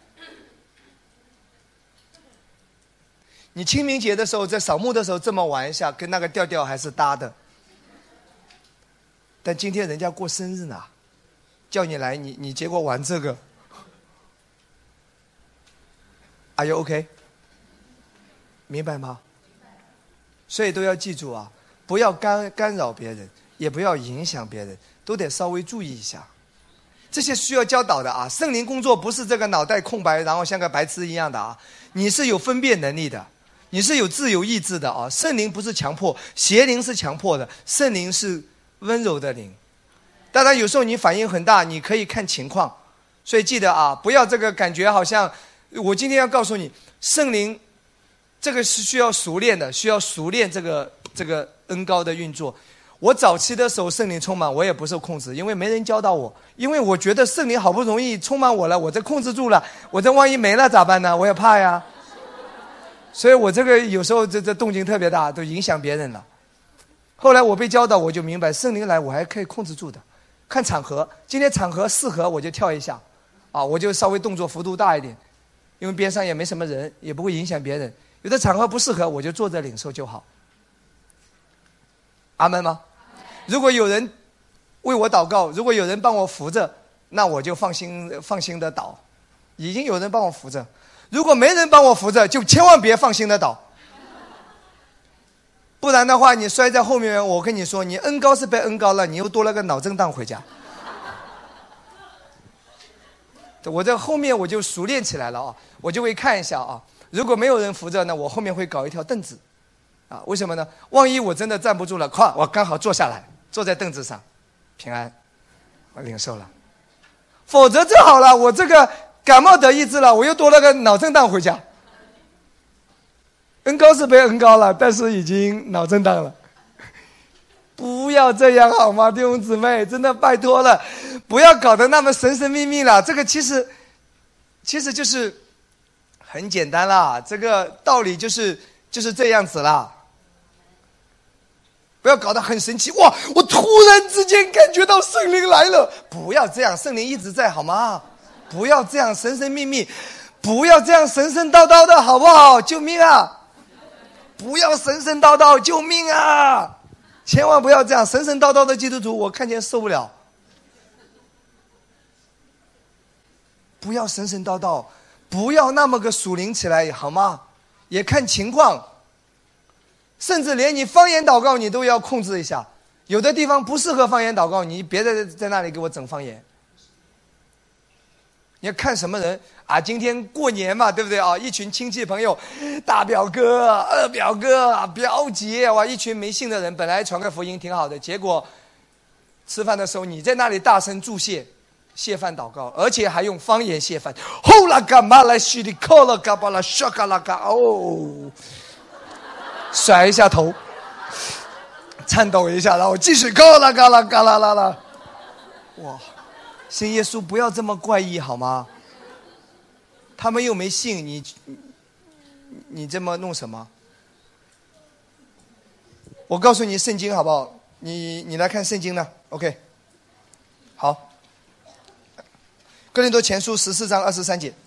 你清明节的时候，在扫墓的时候这么玩一下，跟那个调调还是搭的。但今天人家过生日呢，叫你来，你结果玩这个。Are you OK？ 明白吗？所以都要记住啊，不要干扰别人，也不要影响别人，都得稍微注意一下。这些需要教导的啊，圣灵工作不是这个脑袋空白，然后像个白痴一样的啊，你是有分辨能力的，你是有自由意志的啊。圣灵不是强迫，邪灵是强迫的，圣灵是温柔的灵。当然有时候你反应很大，你可以看情况。所以记得啊，不要这个感觉好像，我今天要告诉你，圣灵这个是需要熟练的，需要熟练这个恩膏的运作。我早期的时候圣灵充满，我也不受控制，因为没人教导我，因为我觉得圣灵好不容易充满我了，我这控制住了，我这万一没了咋办呢？我也怕呀。所以我这个有时候这动静特别大，都影响别人了。后来我被教导，我就明白圣灵来我还可以控制住的，看场合，今天场合适合我就跳一下，啊，我就稍微动作幅度大一点，因为边上也没什么人，也不会影响别人。有的场合不适合，我就坐着领受就好。阿们吗？如果有人为我祷告，如果有人帮我扶着，那我就放心的祷。已经有人帮我扶着，如果没人帮我扶着，就千万别放心的祷。不然的话，你摔在后面，我跟你说，你恩高是被恩高了，你又多了个脑震荡回家。我在后面我就熟练起来了啊，我就会看一下啊，如果没有人扶着呢，我后面会搞一条凳子。啊，为什么呢？万一我真的站不住了，咵，我刚好坐下来，坐在凳子上，平安，我领受了。否则就好了，我这个感冒得医治了，我又多了个脑震荡回家。恩高是被恩高了，但是已经脑震荡了。不要这样好吗，弟兄姊妹？真的拜托了，不要搞得那么神神秘秘了。这个其实就是很简单啦，这个道理就是这样子啦。 不要搞得很神奇。哇，我突然之间感觉到圣灵来了，不要这样，圣灵一直在，好吗？不要这样神神秘秘，不要这样神神叨叨的，好不好？救命啊！不要神神叨叨，救命啊！千万不要这样，神神叨叨的基督徒，我看见受不了。不要神神叨叨，不要那么个属灵起来，好吗？也看情况，甚至连你方言祷告你都要控制一下。有的地方不适合方言祷告，你别在那里给我整方言。你要看什么人啊？今天过年嘛，对不对啊？一群亲戚朋友，大表哥、二表哥、表姐，哇，一群没信的人，本来传个福音挺好的，结果吃饭的时候你在那里大声祝谢饭祷告，而且还用方言谢饭。后拉嘎马来西里克了嘎巴拉沙嘎拉嘎哦，甩一下头，颤抖一下，然后继续克拉嘎拉嘎啦啦啦，哇！信耶稣不要这么怪异好吗？他们又没信你这么弄什么？我告诉你圣经好不好？你来看圣经呢 ？OK， 好。哥林多前书14章23节。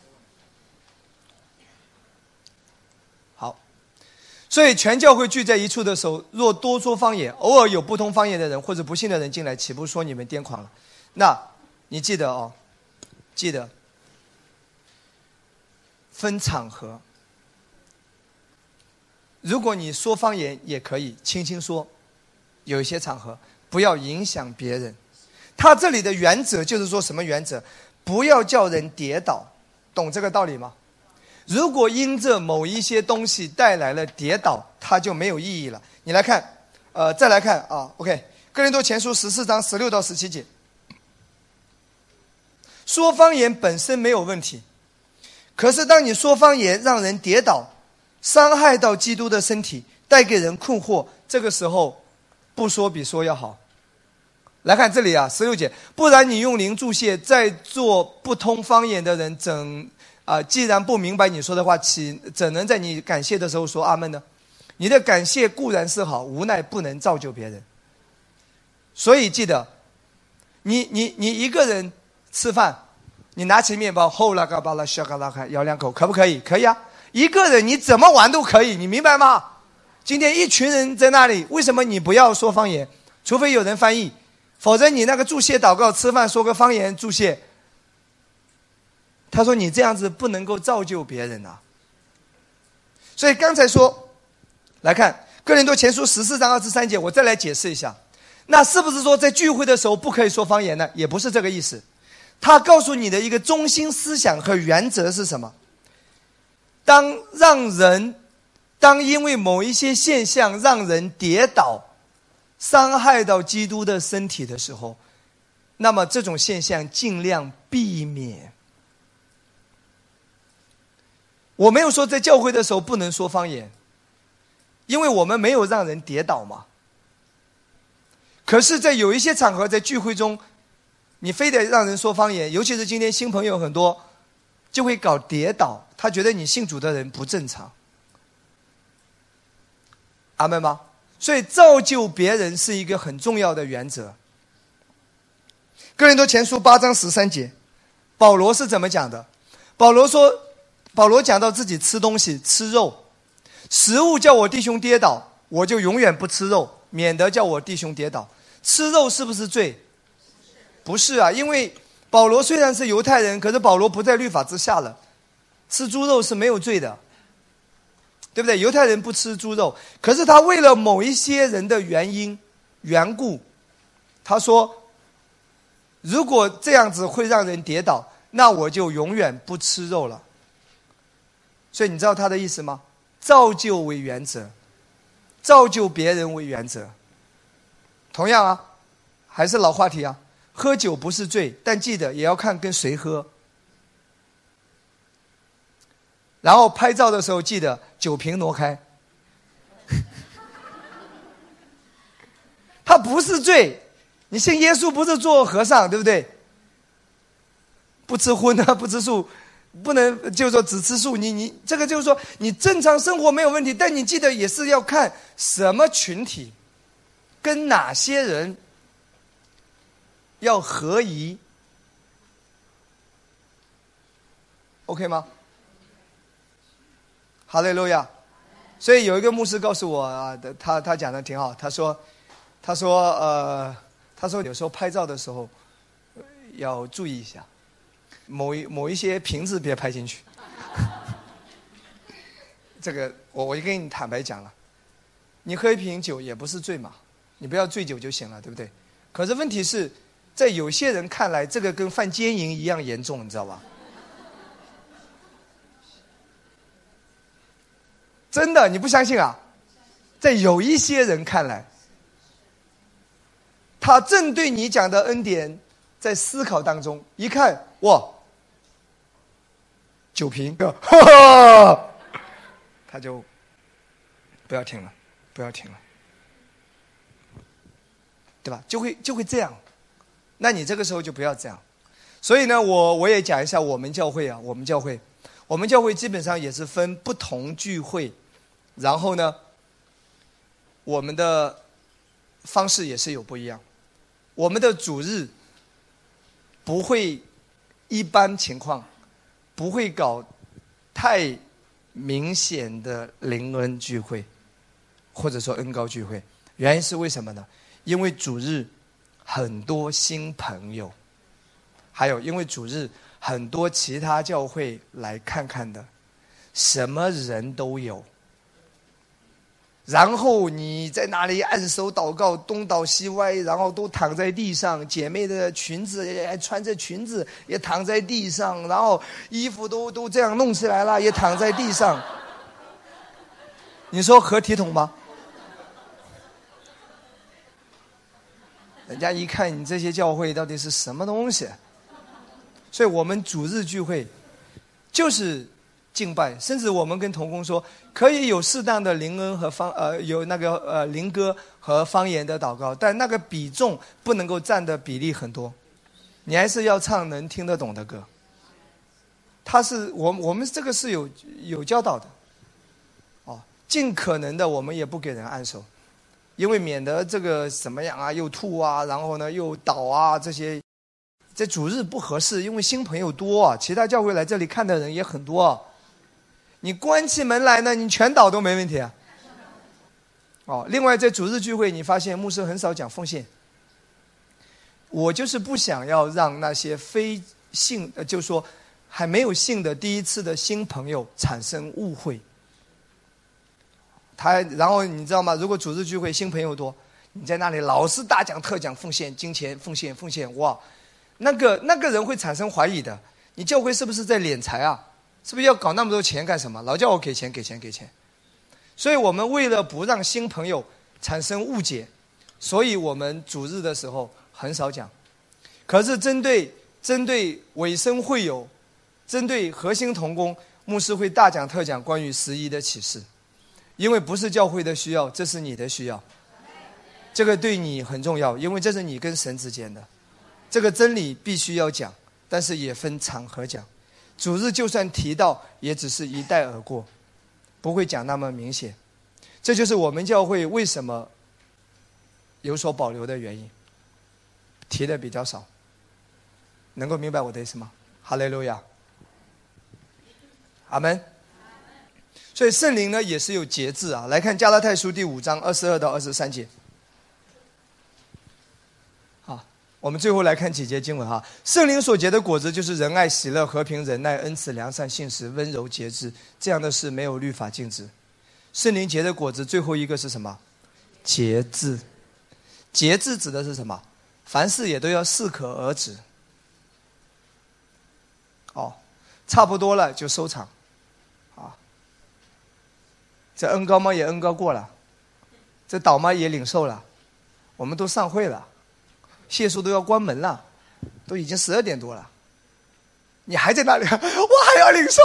好，所以全教会聚在一处的时候，若多说方言，偶尔有不通方言的人或者不信的人进来，岂不说你们癫狂了？那你记得哦，记得分场合。如果你说方言也可以轻轻说，有一些场合不要影响别人。他这里的原则就是说什么原则？不要叫人跌倒，懂这个道理吗？如果因着某一些东西带来了跌倒，它就没有意义了。你来看，再来看啊 ，OK， 哥林多前书14章16到17节。说方言本身没有问题，可是当你说方言让人跌倒，伤害到基督的身体，带给人困惑，这个时候不说比说要好。来看这里啊，16节，不然你用灵祝谢，在座不通方言的人既然不明白你说的话，怎能在你感谢的时候说阿们呢？你的感谢固然是好，无奈不能造就别人。所以记得，你一个人吃饭，你拿起面包，后拉嘎巴拉小嘎拉开，咬2口，可不可以？可以啊。一个人你怎么玩都可以，你明白吗？今天一群人在那里，为什么你不要说方言？除非有人翻译，否则你那个祝谢祷告，吃饭说个方言祝谢。他说你这样子不能够造就别人啊。所以刚才说，来看哥林多前书14章23节，我再来解释一下。那是不是说在聚会的时候不可以说方言呢？也不是这个意思。他告诉你的一个中心思想和原则是什么？当因为某一些现象让人跌倒，伤害到基督的身体的时候，那么这种现象尽量避免。我没有说在教会的时候不能说方言，因为我们没有让人跌倒嘛。可是在有一些场合，在聚会中，你非得让人说方言，尤其是今天新朋友很多，就会搞跌倒，他觉得你信主的人不正常。阿们吗？所以造就别人是一个很重要的原则。哥林多前书8章13节，保罗是怎么讲的？保罗讲到自己吃东西，吃肉，食物叫我弟兄跌倒，我就永远不吃肉，免得叫我弟兄跌倒。吃肉是不是罪？不是啊，因为保罗虽然是犹太人，可是保罗不在律法之下了，吃猪肉是没有罪的，对不对？犹太人不吃猪肉，可是他为了某一些人的缘故，他说如果这样子会让人跌倒，那我就永远不吃肉了。所以你知道他的意思吗？造就为原则，造就别人为原则。同样啊，还是老话题啊，喝酒不是罪，但记得也要看跟谁喝。然后拍照的时候记得酒瓶挪开。它不是罪，你信耶稣不是做和尚，对不对？不吃荤啊，不吃素，不能就是说只吃素，你这个就是说你正常生活没有问题，但你记得也是要看什么群体。 跟哪些人要合宜 ，OK 吗？哈利路亚！所以有一个牧师告诉我啊，他讲的挺好，他说有时候拍照的时候要注意一下，某一些瓶子别拍进去。这个我就跟你坦白讲了，你喝一瓶酒也不是醉嘛，你不要醉酒就行了，对不对？可是问题是在有些人看来，这个跟犯奸淫一样严重，你知道吧？真的，你不相信啊？在有一些人看来，他正对你讲的恩典在思考当中，一看，哇，酒瓶，他就不要听了，对吧？就会这样。那你这个时候就不要这样。所以呢，我也讲一下我们教会啊，我们教会基本上也是分不同聚会，然后呢，我们的方式也是有不一样。我们的主日不会一般情况不会搞太明显的灵恩聚会，或者说恩膏聚会。原因是为什么呢？因为主日很多新朋友，还有因为主日很多其他教会来看看的，什么人都有。然后你在那里按手祷告，东倒西歪，然后都躺在地上，姐妹的裙子也穿着裙子也躺在地上，然后衣服都这样弄起来了，也躺在地上。你说合体统吗？人家一看你这些教会到底是什么东西，所以我们主日聚会就是敬拜，甚至我们跟同工说，可以有适当的灵恩和有那个灵歌和方言的祷告，但那个比重不能够占的比例很多，你还是要唱能听得懂的歌。我们这个是有教导的，哦，尽可能的我们也不给人按手，因为免得这个怎么样啊，又吐啊，然后呢又倒啊，这些在主日不合适，因为新朋友多啊，其他教会来这里看的人也很多啊。你关起门来呢，你全倒都没问题啊。哦，另外在主日聚会，你发现牧师很少讲奉献。我就是不想要让那些非信，就是说还没有信的第一次的新朋友产生误会。然后你知道吗？如果主日聚会新朋友多，你在那里老是大讲特讲奉献、金钱、奉献，哇，那个人会产生怀疑的。你教会是不是在敛财啊？是不是要搞那么多钱干什么？老叫我给钱。所以我们为了不让新朋友产生误解，所以我们主日的时候很少讲。可是针对委身会友，针对核心同工，牧师会大讲特讲关于十一的启示，因为不是教会的需要，这是你的需要，这个对你很重要，因为这是你跟神之间的这个真理必须要讲，但是也分场合讲。主日就算提到，也只是一带而过，不会讲那么明显。这就是我们教会为什么有所保留的原因，提的比较少。能够明白我的意思吗？哈利路亚，阿门。所以圣灵呢也是有节制啊。来看加拉太书第5章22到23节。我们最后来看几节经文哈。圣灵所结的果子就是仁爱、喜乐、和平、忍耐、恩慈、良善、信实、温柔、节制，这样的事没有律法禁止。圣灵结的果子最后一个是什么？节制。节制指的是什么？凡事也都要适可而止。差不多了就收场。这恩膏嘛也恩膏过了，这祷嘛也领受了，我们都上会了。谢叔都要关门了，都已经12点多了，你还在那里？我还要领受。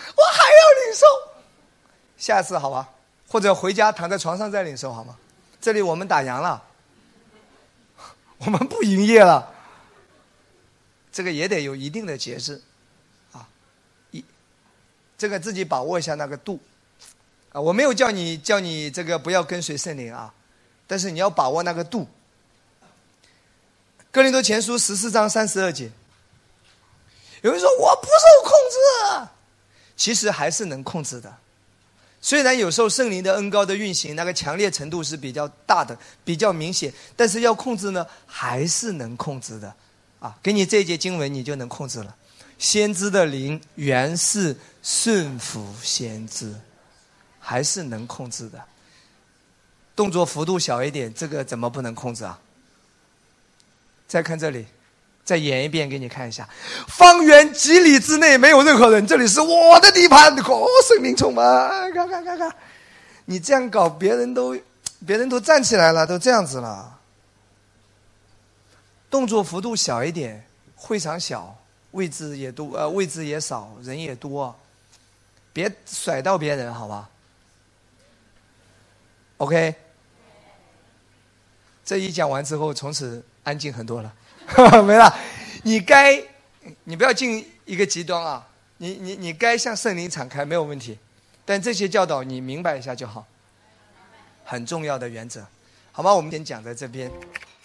下次好吧，或者回家躺在床上再领受好吗？这里我们打烊了，我们不营业了，这个也得有一定的节制啊，这个自己把握一下那个度啊。我没有叫你这个不要跟随圣灵啊， 但是你要把握那个度。哥林多前书14章32节，有人说我不受控制，其实还是能控制的。虽然有时候圣灵的恩膏的运行，那个强烈程度是比较大的，比较明显，但是要控制呢，还是能控制的。给你这一节经文，你就能控制了。先知的灵原是顺服先知，还是能控制的。动作幅度小一点，这个怎么不能控制啊？再看这里，再演一遍给你看一下。方圆几里之内没有任何人，这里是我的地盘。圣灵充满，看，你这样搞，别人都站起来了，都这样子了。动作幅度小一点，会场小，位置也多，位置也少，人也多，别甩到别人，好吧 ？OK。这一讲完之后，从此安静很多了，没了。你不要进一个极端啊！你该向圣灵敞开没有问题，但这些教导你明白一下就好，很重要的原则，好吗？我们先讲在这边。